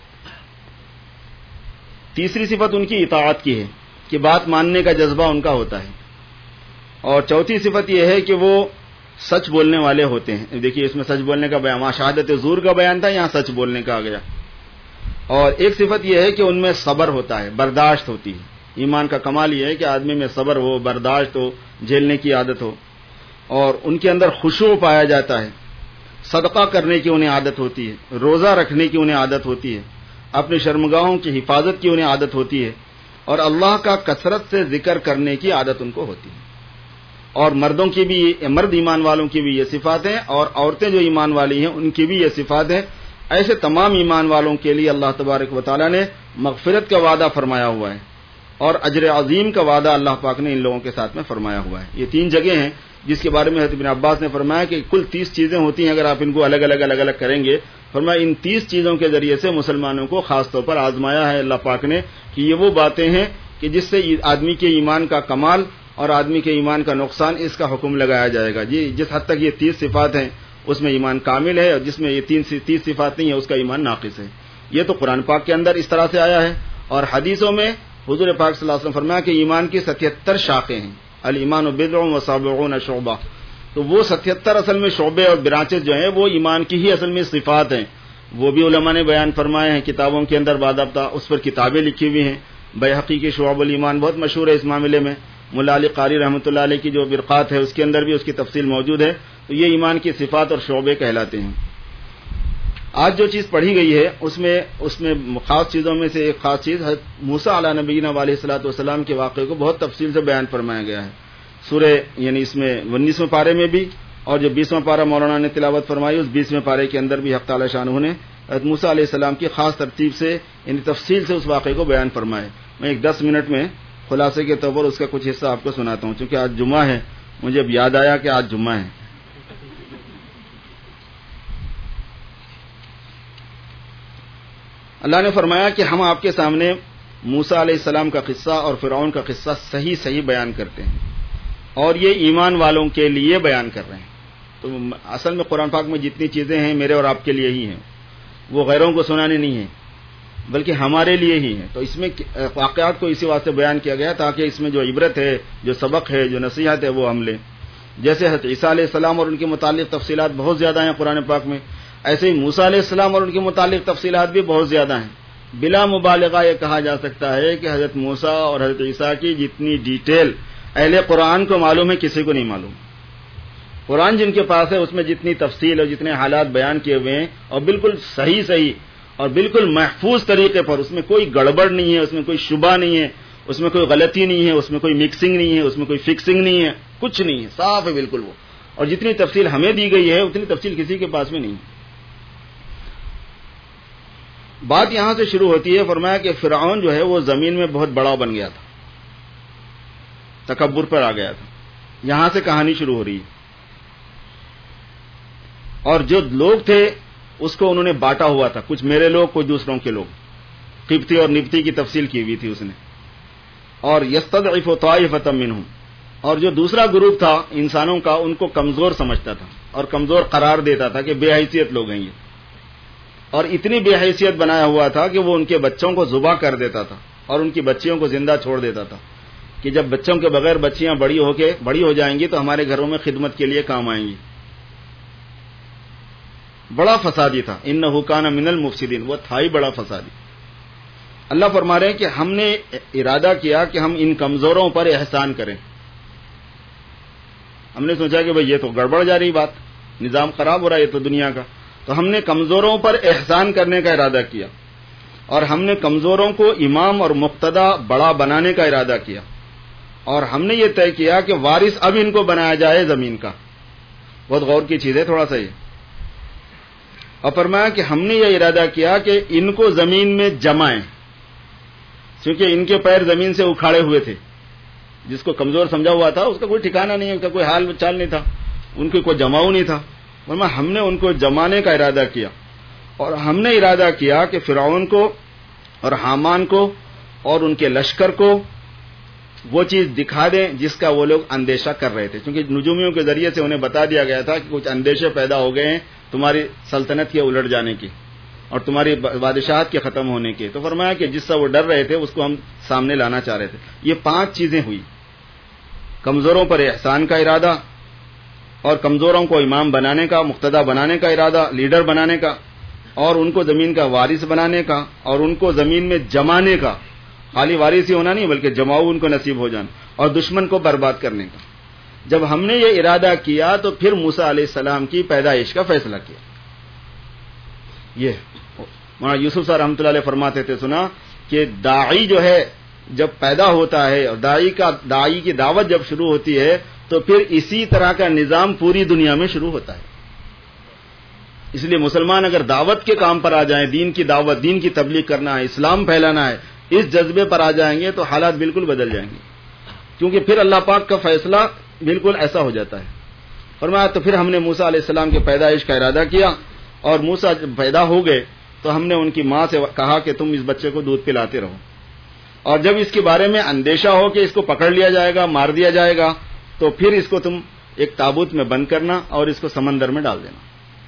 تیسری صفت ان کی اطاعت کی ہے کہ بات ماننے کا جذبہ ان کا ہوتا ہے, اور چوتھی صفت یہ ہے کہ وہ سچ بولنے والے ہوتے ہیں. دیکھیے اس میں سچ بولنے کا بیان, وہاں شہادت زور کا بیان تھا, یہاں سچ بولنے کا آ گیا. اور ایک صفت یہ ہے کہ ان میں صبر ہوتا ہے, برداشت ہوتی ہے. ایمان کا کمال یہ ہے کہ آدمی میں صبر ہو, برداشت ہو, جھیلنے کی عادت ہو, اور ان کے اندر خشوع پایا جاتا ہے. صدقہ کرنے کی انہیں عادت ہوتی ہے, روزہ رکھنے کی انہیں عادت ہوتی ہے, اپنی شرمگاہوں کی حفاظت کی انہیں عادت ہوتی ہے, اور اللہ کا کثرت سے ذکر کرنے کی عادت ان کو ہوتی ہے. اور مردوں کی بھی, مرد ایمان والوں کی بھی یہ صفات ہیں, اور عورتیں جو ایمان والی ہیں ان کی بھی یہ صفات ہیں. ایسے تمام ایمان والوں کے لیے اللہ تبارک و تعالیٰ نے مغفرت کا وعدہ فرمایا ہوا ہے, اور اجر عظیم کا وعدہ اللہ پاک نے ان لوگوں کے ساتھ میں فرمایا ہوا ہے. یہ تین جگہ ہیں جس کے بارے میں حضرت ابن عباس نے فرمایا کہ کل تیس چیزیں ہوتی ہیں, اگر آپ ان کو الگ الگ الگ الگ کریں گے. فرمایا ان تیس چیزوں کے ذریعے سے مسلمانوں کو خاص طور پر آزمایا ہے اللہ پاک نے کہ یہ وہ باتیں ہیں کہ جس سے آدمی کے ایمان کا کمال اور آدمی کے ایمان کا نقصان, اس کا حکم لگایا جائے گا. جی جس حد تک یہ تیس صفات ہیں اس میں ایمان کامل ہے, اور جس میں یہ تین تیس صفات نہیں ہے اس کا ایمان ناقص ہے. یہ تو قرآن پاک کے اندر اس طرح سے آیا ہے, اور حدیثوں میں حضور پاک صلی اللہ علیہ وسلم فرمایا کہ ایمان کی ستہتر شاخیں ہیں. الایمان بضع و سبعون شعبہ, تو وہ ستہتر اصل میں شعبے اور برانچز جو ہیں وہ ایمان کی ہی اصل میں صفات ہیں. وہ بھی علماء نے بیان فرمائے ہیں کتابوں کے اندر, باضابطہ اس پر کتابیں لکھی ہوئی ہیں. بیہقی کی شعب الایمان بہت مشہور ہے اس معاملے میں, ملا علی قاری رحمۃ اللہ علیہ کی جو برقات ہے اس کے اندر بھی اس کی تفصیل موجود ہے. تو یہ ایمان کی صفات اور شعبے کہلاتے ہیں. آج جو چیز پڑھی گئی ہے اس میں اس میں خاص چیزوں میں سے ایک خاص چیز موسیٰ علیہ نبینا علیہ الصلوۃ والسلام کے واقعے کو بہت تفصیل سے بیان فرمایا گیا ہے سورہ, یعنی اس میں انیسویں پارے میں بھی, اور جو بیسواں پارہ مولانا نے تلاوت فرمائی اس بیسویں پارے کے اندر بھی حق تعالی شانہ نے حضرت موسیٰ علیہ السلام کی خاص ترتیب سے یعنی تفصیل سے اس واقعے کو بیان فرمائے. میں ایک دس منٹ میں خلاصے کے طور پر اس کا کچھ حصہ آپ کو سناتا ہوں, چونکہ آج جمعہ ہے, مجھے اب یاد آیا کہ آج جمعہ ہے. اللہ نے فرمایا کہ ہم آپ کے سامنے موسیٰ علیہ السلام کا قصہ اور فرعون کا قصہ صحیح صحیح بیان کرتے ہیں، اور یہ ایمان والوں کے لیے بیان کر رہے ہیں. تو اصل میں قرآن پاک میں جتنی چیزیں ہیں میرے اور آپ کے لیے ہی ہیں، وہ غیروں کو سنانے نہیں ہیں بلکہ ہمارے لیے ہی ہیں. تو اس میں واقعات کو اسی واسطے بیان کیا گیا تاکہ اس میں جو عبرت ہے، جو سبق ہے، جو نصیحت ہے وہ ہم لیں. جیسے حضرت عیسیٰ علیہ السلام اور ان کے متعلق تفصیلات بہت زیادہ ہیں قرآن پاک میں، ایسے ہی موسیٰ علیہ السلام اور ان کے متعلق تفصیلات بھی بہت زیادہ ہیں. بلا مبالغہ یہ کہا جا سکتا ہے کہ حضرت موسیٰ اور حضرت عیسیٰ کی جتنی ڈیٹیل اہل قرآن کو معلوم ہے کسی کو نہیں معلوم. قرآن جن کے پاس ہے اس میں جتنی تفصیل اور جتنے حالات بیان کیے ہوئے ہیں اور بالکل صحیح صحیح اور بالکل محفوظ طریقے پر، اس میں کوئی گڑبڑ نہیں ہے، اس میں کوئی شبہ نہیں ہے، اس میں کوئی غلطی نہیں ہے، اس میں کوئی مکسنگ نہیں ہے، اس میں کوئی فکسنگ نہیں ہے، کچھ نہیں ہے، صاف ہے بالکل وہ. اور جتنی تفصیل ہمیں دی گئی ہے اتنی تفصیل کسی کے پاس میں نہیں ہے. بات یہاں سے شروع ہوتی ہے. فرمایا کہ فرعون جو ہے وہ زمین میں بہت بڑا بن گیا تھا، تکبر پر آ گیا تھا. یہاں سے کہانی شروع ہو رہی ہے. اور جو لوگ تھے اس کو انہوں نے بانٹا ہوا تھا، کچھ میرے لوگ کچھ دوسروں کے لوگ. قبطی اور نبطی کی تفصیل کی ہوئی تھی اس نے. اور یستضعف طائفۃ منہم، اور جو دوسرا گروپ تھا انسانوں کا ان کو کمزور سمجھتا تھا اور کمزور قرار دیتا تھا کہ بے حیثیت لوگ ہیں یہ. اور اتنی بے حیثیت بنایا ہوا تھا کہ وہ ان کے بچوں کو ذبح کر دیتا تھا اور ان کی بچیوں کو زندہ چھوڑ دیتا تھا کہ جب بچوں کے بغیر بچیاں بڑی ہو کے بڑی ہو جائیں گی تو ہمارے گھروں میں خدمت کے لیے کام آئیں گی. بڑا فسادی تھا. انہ کان من المفسدین، وہ تھا ہی بڑا فسادی. اللہ فرما رہے ہیں کہ ہم نے ارادہ کیا کہ ہم ان کمزوروں پر احسان کریں. ہم نے سوچا کہ بھئی یہ تو گڑبڑ جا رہی بات، نظام خراب ہو رہا ہے یہ تو دنیا کا. تو ہم نے کمزوروں پر احسان کرنے کا ارادہ کیا اور ہم نے کمزوروں کو امام اور مقتدا بڑا بنانے کا ارادہ کیا. اور ہم نے یہ طے کیا کہ وارث اب ان کو بنایا جائے زمین کا. بہت غور کی چیز ہے تھوڑا سا یہ. اور فرمایا کہ ہم نے یہ ارادہ کیا کہ ان کو زمین میں جمائیں، کیونکہ ان کے پیر زمین سے اکھاڑے ہوئے تھے. جس کو کمزور سمجھا ہوا تھا اس کا کوئی ٹھکانہ نہیں ہے، اس کا کوئی حال چال نہیں تھا، ان کے کوئی جماؤ نہیں تھا. فرمایا ہم نے ان کو جمانے کا ارادہ کیا اور ہم نے ارادہ کیا کہ فرعون کو اور حامان کو اور ان کے لشکر کو وہ چیز دکھا دیں جس کا وہ لوگ اندیشہ کر رہے تھے. کیونکہ نجومیوں کے ذریعے سے انہیں بتا دیا گیا تھا کہ کچھ اندیشے پیدا ہو گئے ہیں تمہاری سلطنت کے الٹ جانے کی اور تمہاری بادشاہت کے ختم ہونے کے. تو فرمایا کہ جس سے وہ ڈر رہے تھے اس کو ہم سامنے لانا چاہ رہے تھے. یہ پانچ چیزیں ہوئی: کمزوروں پر احسان کا ارادہ، اور کمزوروں کو امام بنانے کا، مقتدا بنانے کا ارادہ، لیڈر بنانے کا، اور ان کو زمین کا وارث بنانے کا، اور ان کو زمین میں جمانے کا. خالی وارث ہی ہونا نہیں بلکہ جماؤ ان کو نصیب ہو جانا، اور دشمن کو برباد کرنے کا. جب ہم نے یہ ارادہ کیا تو پھر موسیٰ علیہ السلام کی پیدائش کا فیصلہ کیا. یہ مولانا یوسف صاحب رحمۃ اللہ علیہ فرماتے تھے، سنا کہ داعی جو ہے جب پیدا ہوتا ہے اور داعی کا داعی کی دعوت جب شروع ہوتی ہے تو پھر اسی طرح کا نظام پوری دنیا میں شروع ہوتا ہے. اس لیے مسلمان اگر دعوت کے کام پر آ جائیں، دین کی دعوت، دین کی تبلیغ کرنا ہے، اسلام پھیلانا ہے، اس جذبے پر آ جائیں گے تو حالات بالکل بدل جائیں گے. کیونکہ پھر اللہ پاک کا فیصلہ بالکل ایسا ہو جاتا ہے. فرمایا تو پھر ہم نے موسیٰ علیہ السلام کی پیدائش کا ارادہ کیا، اور موسیٰ جب پیدا ہو گئے تو ہم نے ان کی ماں سے کہا کہ تم اس بچے کو دودھ پلاتے رہو، اور جب اس کے بارے میں اندیشہ ہو کہ اس کو پکڑ لیا جائے گا، مار دیا جائے گا، تو پھر اس کو تم ایک تابوت میں بند کرنا اور اس کو سمندر میں ڈال دینا.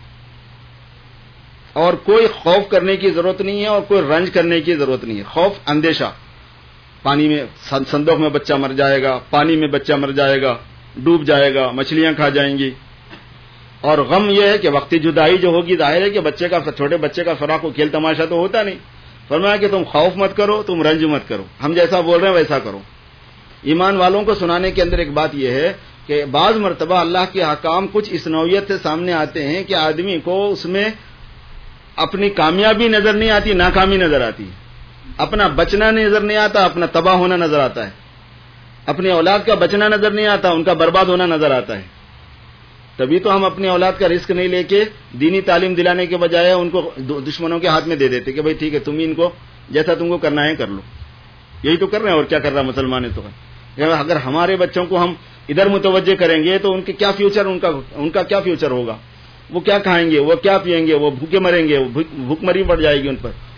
اور کوئی خوف کرنے کی ضرورت نہیں ہے اور کوئی رنج کرنے کی ضرورت نہیں ہے. خوف، اندیشہ، پانی میں صندوق میں بچہ مر جائے گا، پانی میں بچہ مر جائے گا، ڈوب جائے گا، مچھلیاں کھا جائیں گی. اور غم یہ ہے کہ وقتی جدائی جو ہوگی، ظاہر ہے کہ بچے کا چھوٹے بچے کا فراق و کھیل تماشا تو ہوتا نہیں. فرمایا کہ تم خوف مت کرو، تم رنج مت کرو، ہم جیسا بول رہے ہیں ویسا کرو. ایمان والوں کو سنانے کے اندر ایک بات یہ ہے کہ بعض مرتبہ اللہ کے احکام کچھ اس نوعیت سے سامنے آتے ہیں کہ آدمی کو اس میں اپنی کامیابی نظر نہیں آتی، ناکامی نظر آتی ہے. اپنا بچنا نظر نہیں آتا، اپنا تباہ ہونا نظر آتا ہے. اپنی اولاد کا بچنا نظر نہیں آتا، ان کا برباد ہونا نظر آتا ہے. تبھی تو ہم اپنی اولاد کا رزق نہیں لے کے دینی تعلیم دلانے کے بجائے ان کو دشمنوں کے ہاتھ میں دے دیتے کہ بھائی ٹھیک ہے تم ہی ان کو جیسا تم کو کرنا ہے کر لو. یہی تو کر رہے ہیں، اور کیا کر رہا مسلمان ہے. تو اگر ہمارے بچوں کو ہم ادھر متوجہ کریں گے تو ان کے کیا فیوچر ان کا ان کا کیا فیوچر ہوگا؟ وہ کیا کھائیں گے، وہ کیا پیئیں گے، وہ بھوکے مریں گے، وہ بھوک مری پڑ جائے گی ان پر.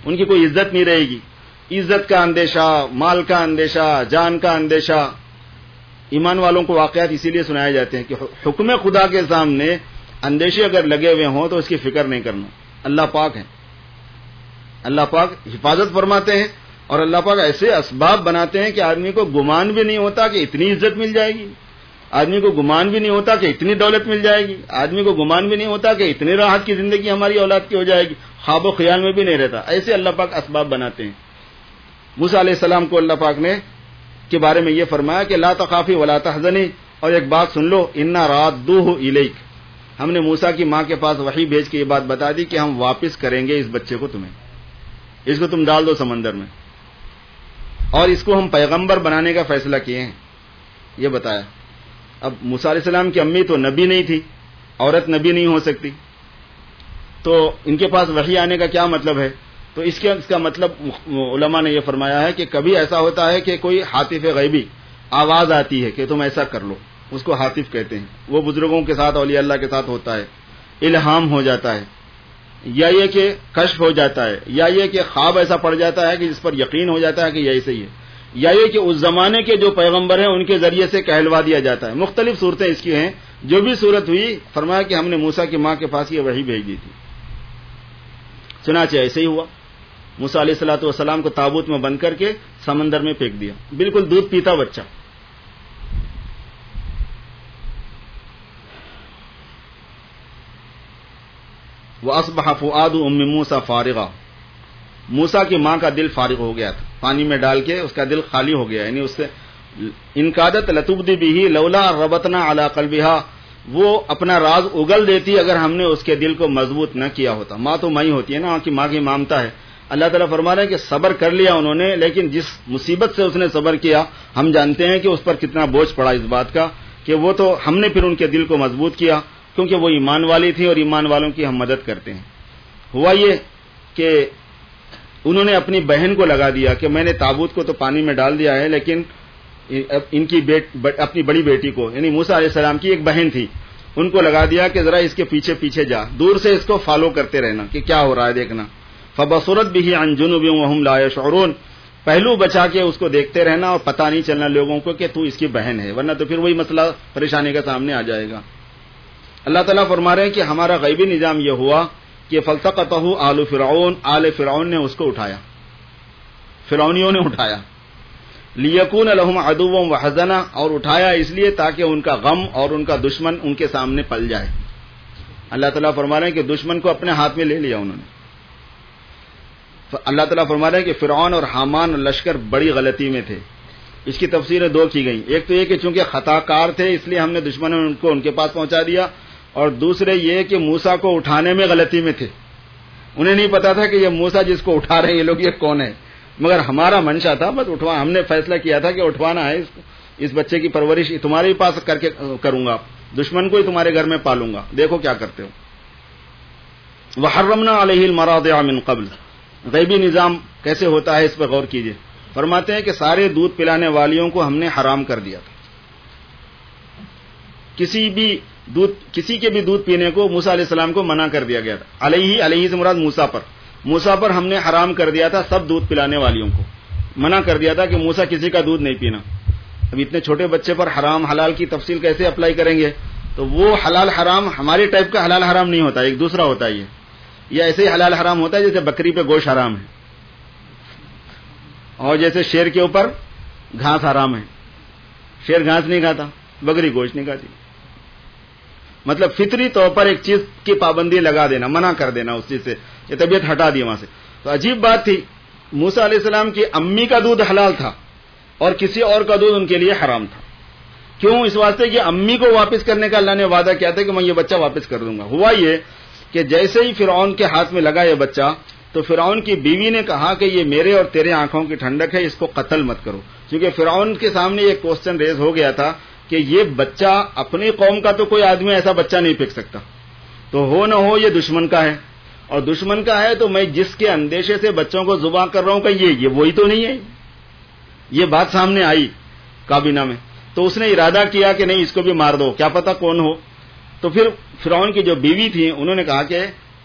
ان کی کوئی عزت نہیں رہے گی. عزت کا اندیشہ، مال کا اندیشہ، جان کا اندیشہ. ایمان والوں کو واقعات اسی لیے سنائے جاتے ہیں کہ حکم خدا کے سامنے اندیشے اگر لگے ہوئے ہوں تو اس کی فکر نہیں کرنا. اللہ پاک ہے، اللہ پاک حفاظت فرماتے ہیں، اور اللہ پاک ایسے اسباب بناتے ہیں کہ آدمی کو گمان بھی نہیں ہوتا کہ اتنی عزت مل جائے گی، آدمی کو گمان بھی نہیں ہوتا کہ اتنی دولت مل جائے گی، آدمی کو گمان بھی نہیں ہوتا کہ اتنی راحت کی زندگی ہماری اولاد کی ہو جائے گی، خواب و خیال میں بھی نہیں رہتا. ایسے اللہ پاک اسباب بناتے ہیں. موسیٰ علیہ السلام کو اللہ پاک نے کے بارے میں یہ فرمایا کہ لا تخافی ولا تحزنی، اور ایک بات سن لو، انا رادوہ الیک، ہم نے موسیٰ کی ماں کے پاس وحی بھیج کے یہ بات بتا دی کہ ہم واپس کریں گے اس بچے کو تمہیں، اس کو تم ڈال دو سمندر میں، اور اس کو ہم پیغمبر بنانے کا فیصلہ کیے ہیں. یہ بتایا. اب موسیٰ علیہ السلام کی امی تو نبی نہیں تھی، عورت نبی نہیں ہو سکتی، تو ان کے پاس وحی آنے کا کیا مطلب ہے؟ تو اس کے اس کا مطلب علماء نے یہ فرمایا ہے کہ کبھی ایسا ہوتا ہے کہ کوئی حاطف غیبی آواز آتی ہے کہ تم ایسا کر لو، اس کو حاطف کہتے ہیں. وہ بزرگوں کے ساتھ، اولیاء اللہ کے ساتھ ہوتا ہے. الہام ہو جاتا ہے، یا یہ کہ کشف ہو جاتا ہے، یا یہ کہ خواب ایسا پڑ جاتا ہے کہ جس پر یقین ہو جاتا ہے کہ یہی صحیح ہے، یا یہ کہ اس زمانے کے جو پیغمبر ہیں ان کے ذریعے سے کہلوا دیا جاتا ہے. مختلف صورتیں اس کی ہیں. جو بھی صورت ہوئی، فرمایا کہ ہم نے موسیٰ کی ماں کے پاس یہ وحی بھیج دی تھی. چنانچہ ایسے ہی ہوا. موسیٰ علیہ الصلوۃ والسلام کو تابوت میں بند کر کے سمندر میں پھینک دیا، بالکل دودھ پیتا بچہ. وَأَصْبَحَ فُؤَادُ أُمِّ مُوسَىٰ فَارِغًا، موسیٰ کی ماں کا دل فارغ ہو گیا تھا، پانی میں ڈال کے اس کا دل خالی ہو گیا. یعنی اس سے انکادت لتبدی بہ لولا ربطنا علی قلبها، وہ اپنا راز اگل دیتی اگر ہم نے اس کے دل کو مضبوط نہ کیا ہوتا. ماں تو ماں ہی ہوتی ہے نا، کہ ماں کی مامتا ہے. اللہ تعالیٰ فرما رہے ہیں کہ صبر کر لیا انہوں نے، لیکن جس مصیبت سے اس نے صبر کیا ہم جانتے ہیں کہ اس پر کتنا بوجھ پڑا اس بات کا، کہ وہ تو ہم نے پھر ان کے دل کو مضبوط کیا، کیونکہ وہ ایمان والی تھی اور ایمان والوں کی ہم مدد کرتے ہیں. ہوا یہ کہ انہوں نے اپنی بہن کو لگا دیا کہ میں نے تابوت کو تو پانی میں ڈال دیا ہے، لیکن ان کی بیٹ اپنی بڑی بیٹی کو، یعنی موسیٰ علیہ السلام کی ایک بہن تھی، ان کو لگا دیا کہ ذرا اس کے پیچھے پیچھے جا، دور سے اس کو فالو کرتے رہنا کہ کیا ہو رہا ہے دیکھنا. فبصرت به عن جنوب وهم لا يشعرون، پہلو بچا کے اس کو دیکھتے رہنا اور پتہ نہیں چلنا لوگوں کو کہ تو اس کی بہن ہے، ورنہ تو پھر وہی مسئلہ پریشانی کا سامنے آ جائے گا. اللہ تعالیٰ فرما رہے ہیں کہ ہمارا غیبی نظام یہ ہوا کہ فلتقطہ آل فرعون، آل فرعون نے اس کو اٹھایا، فرعونیوں نے اٹھایا. لیکون لہم عدوا وحزنا، اور اٹھایا اس لیے تاکہ ان کا غم اور ان کا دشمن ان کے سامنے پل جائے. اللہ تعالیٰ فرما رہے ہیں کہ دشمن کو اپنے ہاتھ میں لے لیا انہوں نے. اللہ تعالیٰ فرما رہے ہیں کہ فرعون اور حامان اور لشکر بڑی غلطی میں تھے. اس کی تفسیریں دو کی گئیں. ایک تو یہ کہ چونکہ خطا کار تھے اس لیے ہم نے دشمنوں نے ان کو ان کے پاس پہنچا دیا، اور دوسرے یہ کہ موسیٰ کو اٹھانے میں غلطی میں تھے. انہیں نہیں پتا تھا کہ یہ موسیٰ جس کو اٹھا رہے ہیں یہ لوگ یہ کون ہے، مگر ہمارا منشا تھا بس اٹھوا، ہم نے فیصلہ کیا تھا کہ اٹھوانا ہے اس کو، اس بچے کی پرورش تمہارے پاس کر کے کروں گا، دشمن کو ہی تمہارے گھر میں پالوں گا، دیکھو کیا کرتے ہو. وحرمنا علیہ المراضع من قبل، غیبی نظام کیسے ہوتا ہے اس پہ غور کیجئے. فرماتے ہیں کہ سارے دودھ پلانے والیوں کو ہم نے حرام کر دیا تھا. کسی بھی دودھ کسی کے بھی دودھ پینے کو موسیٰ علیہ السلام کو منع کر دیا گیا تھا. علیہ علیہ سے مراد موسیٰ پر، موسیٰ پر ہم نے حرام کر دیا تھا، سب دودھ پلانے والیوں کو منع کر دیا تھا کہ موسیٰ کسی کا دودھ نہیں پینا. اب اتنے چھوٹے بچے پر حرام حلال کی تفصیل کیسے اپلائی کریں گے؟ تو وہ حلال حرام ہمارے ٹائپ کا حلال حرام نہیں ہوتا، ایک دوسرا ہوتا ہے. یہ یہ ایسے ہی حلال حرام ہوتا ہے جیسے بکری پہ گوشت حرام ہے، اور جیسے شیر کے اوپر گھاس حرام ہے. شیر گھاس نہیں کھاتا، بکری گوشت نہیں کھاتی. مطلب فطری طور پر ایک چیز کی پابندی لگا دینا، منع کر دینا اس چیز سے، یہ طبیعت ہٹا دی وہاں سے. تو عجیب بات تھی، موسیٰ علیہ السلام کی امی کا دودھ حلال تھا اور کسی اور کا دودھ ان کے لیے حرام تھا. کیوں؟ اس واسطے کہ امی کو واپس کرنے کا اللہ نے وعدہ کیا تھا کہ میں یہ بچہ واپس کر دوں گا. ہوا یہ کہ جیسے ہی فرعون کے ہاتھ میں لگا یہ بچہ تو فرعون کی بیوی نے کہا کہ یہ میرے اور تیرے آنکھوں کی ٹھنڈک ہے، اس کو قتل مت کرو. کیونکہ فرعون کے سامنے یہ کوسچن ریز ہو گیا تھا کہ یہ بچہ اپنی قوم کا تو کوئی آدمی ایسا بچہ نہیں پھینک سکتا، تو ہو نہ ہو یہ دشمن کا ہے، اور دشمن کا ہے تو میں جس کے اندیشے سے بچوں کو ذبح کر رہا ہوں کہ یہ یہ وہی تو نہیں ہے. یہ بات سامنے آئی کابینہ میں، تو اس نے ارادہ کیا کہ نہیں اس کو بھی مار دو، کیا پتا کون ہو. تو پھر فرعون کی جو بیوی تھی انہوں نے کہا کہ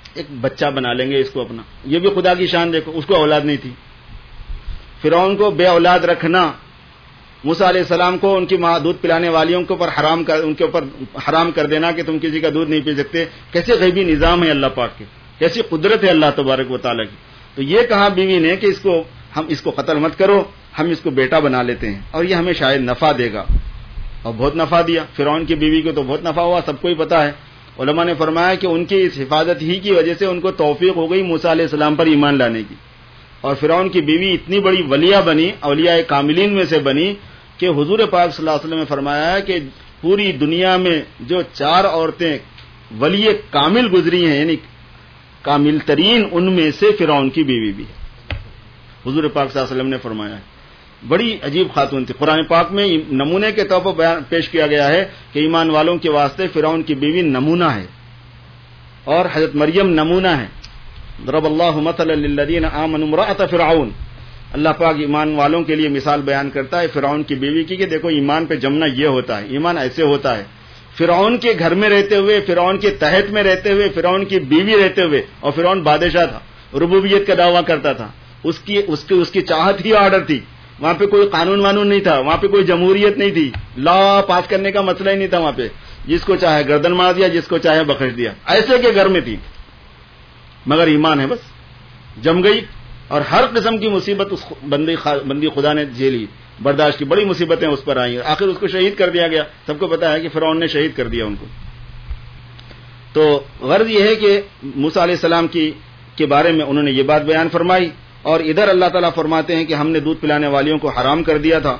ایک بچہ بنا لیں گے اس کو اپنا. یہ بھی خدا کی شان دیکھو, اس کو اولاد نہیں تھی. فرعون کو بے اولاد رکھنا, موسیٰ علیہ السلام کو ان کی ماں دودھ پلانے والیوں کے اوپر حرام کر ان کے اوپر حرام کر دینا کہ تم کسی کا دودھ نہیں پی سکتے. کیسے غیبی نظام ہے اللہ پاک کے, کیسی قدرت ہے اللہ تبارک و تعالیٰ کی. تو یہ کہا بیوی نے کہ اس کو ہم اس کو قتل مت کرو, ہم اس کو بیٹا بنا لیتے ہیں اور یہ ہمیں شاید نفع دے گا. اور بہت نفع دیا. فرعون کی بیوی کو تو بہت نفع ہوا, سب کو ہی پتا ہے. علماء نے فرمایا کہ ان کی اس حفاظت ہی کی وجہ سے ان کو توفیق ہو گئی موسیٰ علیہ السلام پر ایمان لانے کی. اور فرعون کی بیوی اتنی بڑی ولیہ بنی, اولیاء کاملین میں سے بنی, کہ حضور پاک صلی اللہ علیہ وسلم نے فرمایا ہے کہ پوری دنیا میں جو چار عورتیں ولی کامل گزری ہیں, یعنی کامل ترین, ان میں سے فرعون کی بیوی بھی ہے. حضور پاک صلی اللہ علیہ وسلم نے فرمایا ہے. بڑی عجیب خاتون تھی. قرآن پاک میں نمونے کے طور پر پیش کیا گیا ہے کہ ایمان والوں کے واسطے فرعون کی بیوی نمونہ ہے اور حضرت مریم نمونہ ہے. ضرب اللہ مثلا للذین آمنوا امرأۃ فرعون. اللہ پاک ایمان والوں کے لیے مثال بیان کرتا ہے فرعون کی بیوی کی کہ دیکھو ایمان پہ جمنا یہ ہوتا ہے, ایمان ایسے ہوتا ہے. فرعون کے گھر میں رہتے ہوئے, فرعون کے تحت میں رہتے ہوئے, فرعون کی بیوی رہتے ہوئے, اور فرعون بادشاہ تھا, ربوبیت کا دعویٰ کرتا تھا. اس کی اس کی اس کی چاہت ہی آرڈر تھی. وہاں پہ کوئی قانون وانون نہیں تھا, وہاں پہ کوئی جمہوریت نہیں تھی, لا پاس کرنے کا مسئلہ ہی نہیں تھا. وہاں پہ جس کو چاہے گردن مار دیا, جس کو چاہے بخش دیا, ایسے کے گھر میں تھی. مگر ایمان ہے, بس جم گئی. اور ہر قسم کی مصیبت اس بندی بندی خدا نے جھیلی, برداشت کی. بڑی مصیبتیں اس پر آئیں, آخر اس کو شہید کر دیا گیا. سب کو پتا ہے کہ فرعون نے شہید کر دیا ان کو. تو غرض یہ ہے کہ موسیٰ علیہ السلام کی کے بارے میں انہوں نے یہ بات بیان فرمائی. اور ادھر اللہ تعالیٰ فرماتے ہیں کہ ہم نے دودھ پلانے والیوں کو حرام کر دیا تھا.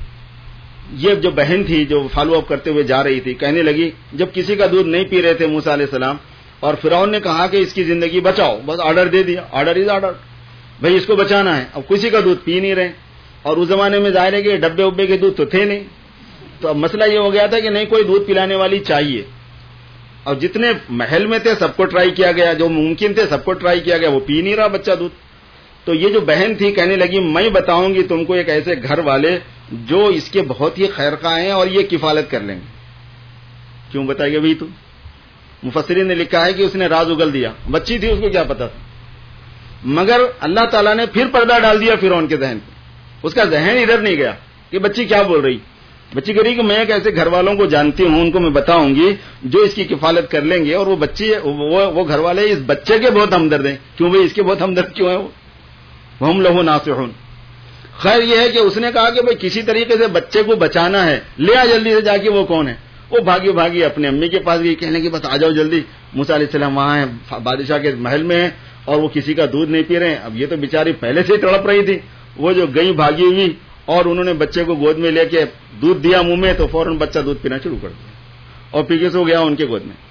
یہ جو بہن تھی جو فالو اپ کرتے ہوئے جا رہی تھی, کہنے لگی, جب کسی کا دودھ نہیں پی رہے تھے موسیٰ علیہ السلام, اور فرعون نے کہا کہ اس کی زندگی بچاؤ, بس آرڈر دے دیا, آرڈر از آرڈر, بھائی اس کو بچانا ہے. اب کسی کا دودھ پی نہیں رہے, اور اس زمانے میں ظاہر ہے کہ ڈبے ابے کے دودھ تو تھے نہیں. تو اب مسئلہ یہ ہو گیا تھا کہ نہیں, کوئی دودھ پلانے والی چاہیے. اور جتنے محل میں تھے سب کو ٹرائی کیا گیا, جو ممکن تھے سب کو ٹرائی کیا گیا, وہ پی نہیں رہا بچہ دودھ. تو یہ جو بہن تھی کہنے لگی, میں بتاؤں گی تم کو ایک ایسے گھر والے جو اس کے بہت ہی خیر خواہ ہیں اور یہ کفالت کر لیں گے. کیوں بتائیے بھائی؟ تو مفسرین نے لکھا ہے کہ اس نے راز اگل دیا. بچی تھی, اس کو کیا پتا تھا, مگر اللہ تعالیٰ نے پھر پردہ ڈال دیا فرعون کے ذہن پہ. اس کا ذہن ادھر نہیں گیا کہ بچی کیا بول رہی. بچی کہہ رہی کہ میں ایک ایسے گھر والوں کو جانتی ہوں, ان کو میں بتاؤں گی جو اس کی کفالت کر لیں گے. اور وہ بچی وہ گھر والے اس بچے کے بہت ہمدرد ہیں. کیوں بھائی اس کے بہت ہمدرد کیوں ہیں وہ؟ ہم لہو ناصحون. خیر یہ ہے کہ اس نے کہا کہ بھائی کسی طریقے سے بچے کو بچانا ہے, لے آ جلدی سے جا کے. وہ کون ہے؟ وہ بھاگی بھاگی اپنے امی کے پاس گئی, کہنے کی بس آ جاؤ جلدی, موسیٰ علیہ السلام وہاں ہیں بادشاہ کے محل میں ہیں اور وہ کسی کا دودھ نہیں پی رہے ہیں. اب یہ تو بیچاری پہلے سے تڑپ رہی تھی. وہ جو گئی بھاگی ہوئی اور انہوں نے بچے کو گود میں لے کے دودھ دیا منہ میں, تو فوراً بچہ دودھ پینا شروع کر دیا اور پی کے سو گیا ان کے گود میں.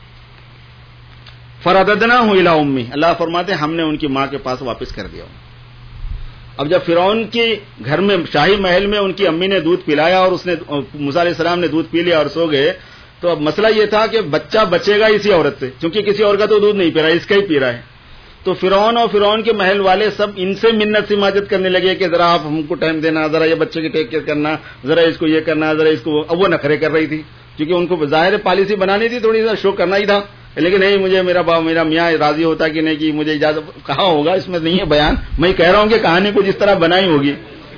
فرددناہ الی امی, اللہ فرماتے ہیں ہم نے ان کی ماں کے پاس واپس کر دیا. اب جب فرعون کے گھر میں شاہی محل میں ان کی امی نے دودھ پلایا اور اس نے موسیٰ علیہ السلام نے دودھ پی لیا اور سو گئے, تو اب مسئلہ یہ تھا کہ بچہ بچے گا اسی عورت سے, کیونکہ کسی اور کا تو دودھ نہیں پی رہا ہے, اس کا ہی پی رہا ہے. تو فرعون اور فرعون کے محل والے سب ان سے منت سماجت کرنے لگے کہ ذرا آپ ہم کو ٹائم دینا, ذرا یہ بچے کی ٹیک کیئر کرنا, ذرا اس کو یہ کرنا, ذرا اس کو. اب وہ نخرے کر رہی تھی کیونکہ ان کو ظاہر پالیسی بنانی تھی, تھوڑی سا شو کرنا ہی تھا. لیکن نہیں, مجھے میرا باپ میرا میاں راضی ہوتا کہ نہیں کہ مجھے اجازت کہا ہوگا, اس میں نہیں ہے بیان, میں کہہ رہا ہوں کہ کہانی کو جس طرح بنائی ہوگی.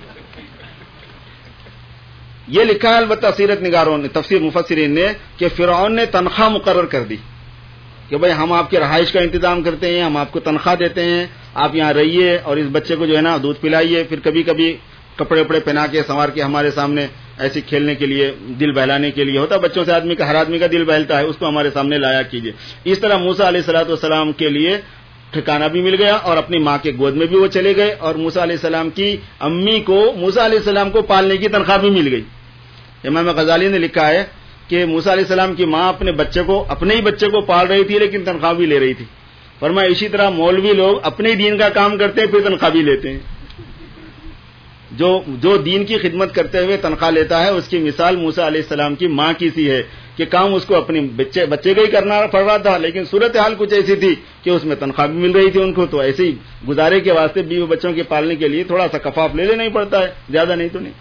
یہ لکھا ہے البتہ سیرت نگاروں نے, تفسیر مفسرین نے, کہ فرعون نے تنخواہ مقرر کر دی کہ بھائی ہم آپ کے رہائش کا انتظام کرتے ہیں, ہم آپ کو تنخواہ دیتے ہیں, آپ یہاں رہیے اور اس بچے کو جو ہے نا دودھ پلائیے. پھر کبھی کبھی کپڑے وپڑے پہنا کے سنوار کے ہمارے سامنے ایسے کھیلنے کے لیے, دل بہلانے کے لیے ہوتا بچوں سے آدمی کا, ہر آدمی کا دل بہلتا ہے, اس کو ہمارے سامنے لایا کیجیے. اس طرح موسیٰ علیہ الصلوۃ والسلام کے لیے ٹھکانہ بھی مل گیا اور اپنی ماں کے گود میں بھی وہ چلے گئے, اور موسیٰ علیہ السلام کی امی کو موسیٰ علیہ السلام کو پالنے کی تنخواہ بھی مل گئی. امام غزالی نے لکھا ہے کہ موسیٰ علیہ السلام کی ماں اپنے بچے کو اپنے ہی بچے کو پال رہی تھی لیکن تنخواہ بھی لے رہی تھی. فرمایا اسی طرح مولوی لوگ اپنے دین کا کام کرتے ہیں پھر تنخواہ بھی لیتے ہیں. جو جو دین کی خدمت کرتے ہوئے تنخواہ لیتا ہے اس کی مثال موسیٰ علیہ السلام کی ماں کی سی ہے کہ کام اس کو اپنے بچے بچے کا ہی کرنا پڑ رہا تھا, لیکن صورتحال کچھ ایسی تھی کہ اس میں تنخواہ بھی مل رہی تھی ان کو. تو ایسے ہی گزارے کے واسطے بیوی بچوں کے پالنے کے لیے تھوڑا سا کفاف لے لینا ہی پڑتا ہے, زیادہ نہیں تو نہیں.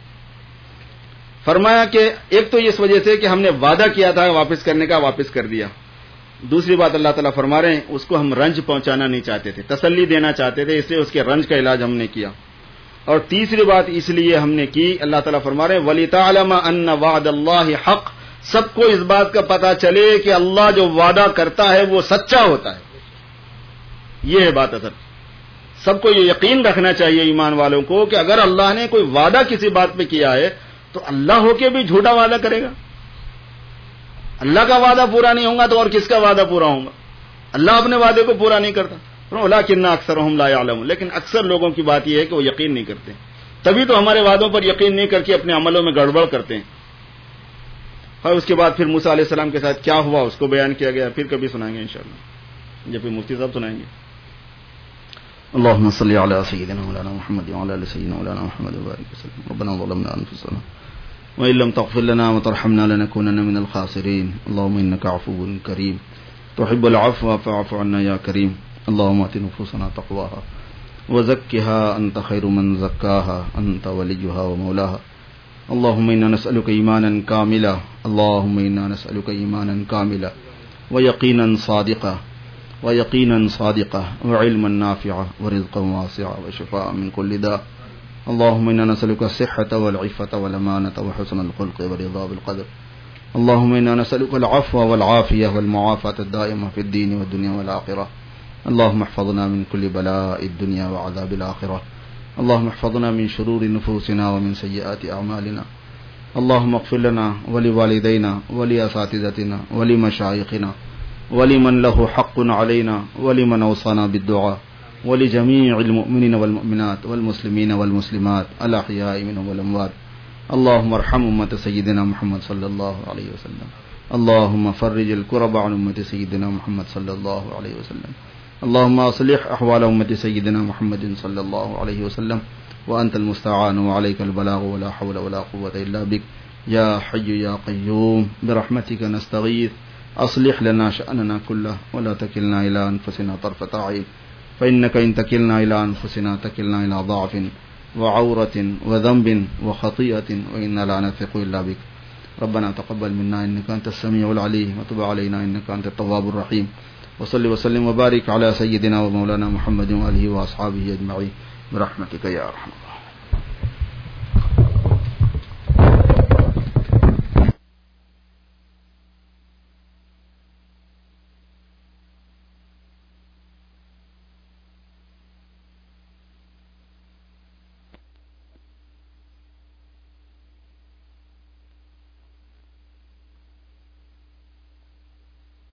فرمایا کہ ایک تو اس وجہ سے کہ ہم نے وعدہ کیا تھا واپس کرنے کا, واپس کر دیا. دوسری بات اللہ تعالیٰ فرما رہے ہیں اس کو ہم رنج پہنچانا نہیں چاہتے تھے، تسلی دینا چاہتے تھے، اس لیے اس کے رنج کا علاج ہم نے کیا. اور تیسری بات اس لیے ہم نے کی، اللہ تعالیٰ فرما رہے ہیں وَلِتَعْلَمَ أَنَّ وَعْدَ اللَّهِ حَقٌّ، سب کو اس بات کا پتہ چلے کہ اللہ جو وعدہ کرتا ہے وہ سچا ہوتا ہے. یہ ہے بات اصل. سب کو یہ یقین رکھنا چاہیے ایمان والوں کو کہ اگر اللہ نے کوئی وعدہ کسی بات پہ کیا ہے تو اللہ ہو کے بھی جھوٹا وعدہ کرے گا. اللہ کا وعدہ پورا نہیں ہوگا تو اور کس کا وعدہ پورا ہوگا؟ اللہ اپنے وعدے کو پورا نہیں کرتا. وَلَٰكِنَّ أَكْثَرَهُمْ لَا يَعْلَمُونَ، لیکن اکثر لوگوں کی بات یہ ہے کہ وہ یقین نہیں کرتے، تبھی تو ہمارے وعدوں پر یقین نہیں کر کے اپنے عملوں میں گڑبڑ کرتے ہیں. اور اس کے بعد پھر موسیٰ علیہ السلام کے ساتھ کیا ہوا اس کو بیان کیا گیا، پھر کبھی سنائیں گے انشاءاللہ، جب پھر مفتی صاحب سنائیں گے. اللهم صل على سيدنا مولانا محمد وعلى ال سيدنا مولانا محمد وبارك وسلم. ربنا ظلمنا انفسنا وان لم تغفر لنا وترحمنا لنكونن من الخاسرين. اللهم انك عفو كريم تحب العفو فاعف عنا يا كريم. اللهم ات نفوسنا تقواها وزكها انت خير من زكاها انت وليها ومولاها. اللهم انا نسالك ايمانا كاملا اللهم انا نسالك ايمانا كاملا ويقينا صادقا ويقينا صادقا وعلما نافعا ورزقا واسعا وشفاء من كل داء. اللهم إنا نسألك الصحة والعفة والأمانة وحسن الخلق ورضا بالقدر. اللهم إنا نسألك العفو والعافية والمعافاة الدائمة في الدين والدنيا والآخرة. اللهم احفظنا من كل بلاء الدنيا وعذاب الآخرة. اللهم احفظنا من شرور نفوسنا ومن سيئات أعمالنا. اللهم اغفر لنا ولوالدينا ولأساتذتنا ولمشايخنا ولمن له حق علينا ولمن أوصانا بالدعاء ولجميع المؤمنين والمؤمنات والمسلمين والمسلمات الأحياء منهم والأموات. اللهم ارحم أمة سيدنا محمد صلى الله عليه وسلم. اللهم فرج الكرب عن أمة سيدنا محمد صلى الله عليه وسلم. اللهم أصلح أحوال أمة سيدنا محمد صلى الله عليه وسلم. وأنت المستعان وعليك البلاغ ولا حول ولا قوة إلا بك يا حي يا قيوم برحمتك نستغيث. أصلح لنا شأننا كله ولا تكلنا إلى أنفسنا طرفة عين فإنك إن تكلنا إلى أنفسنا تكلنا إلى ضعف وعورة وذنب وخطيئة وإنا لا نثق إلا بك. ربنا تقبل منا إنك أنت السميع العليم وتب علينا إنك أنت التواب الرحيم. وصل وسلم وبارك على سيدنا ومولانا محمد وآله وأصحابه أجمعين برحمتك يا أرحم الراحمين.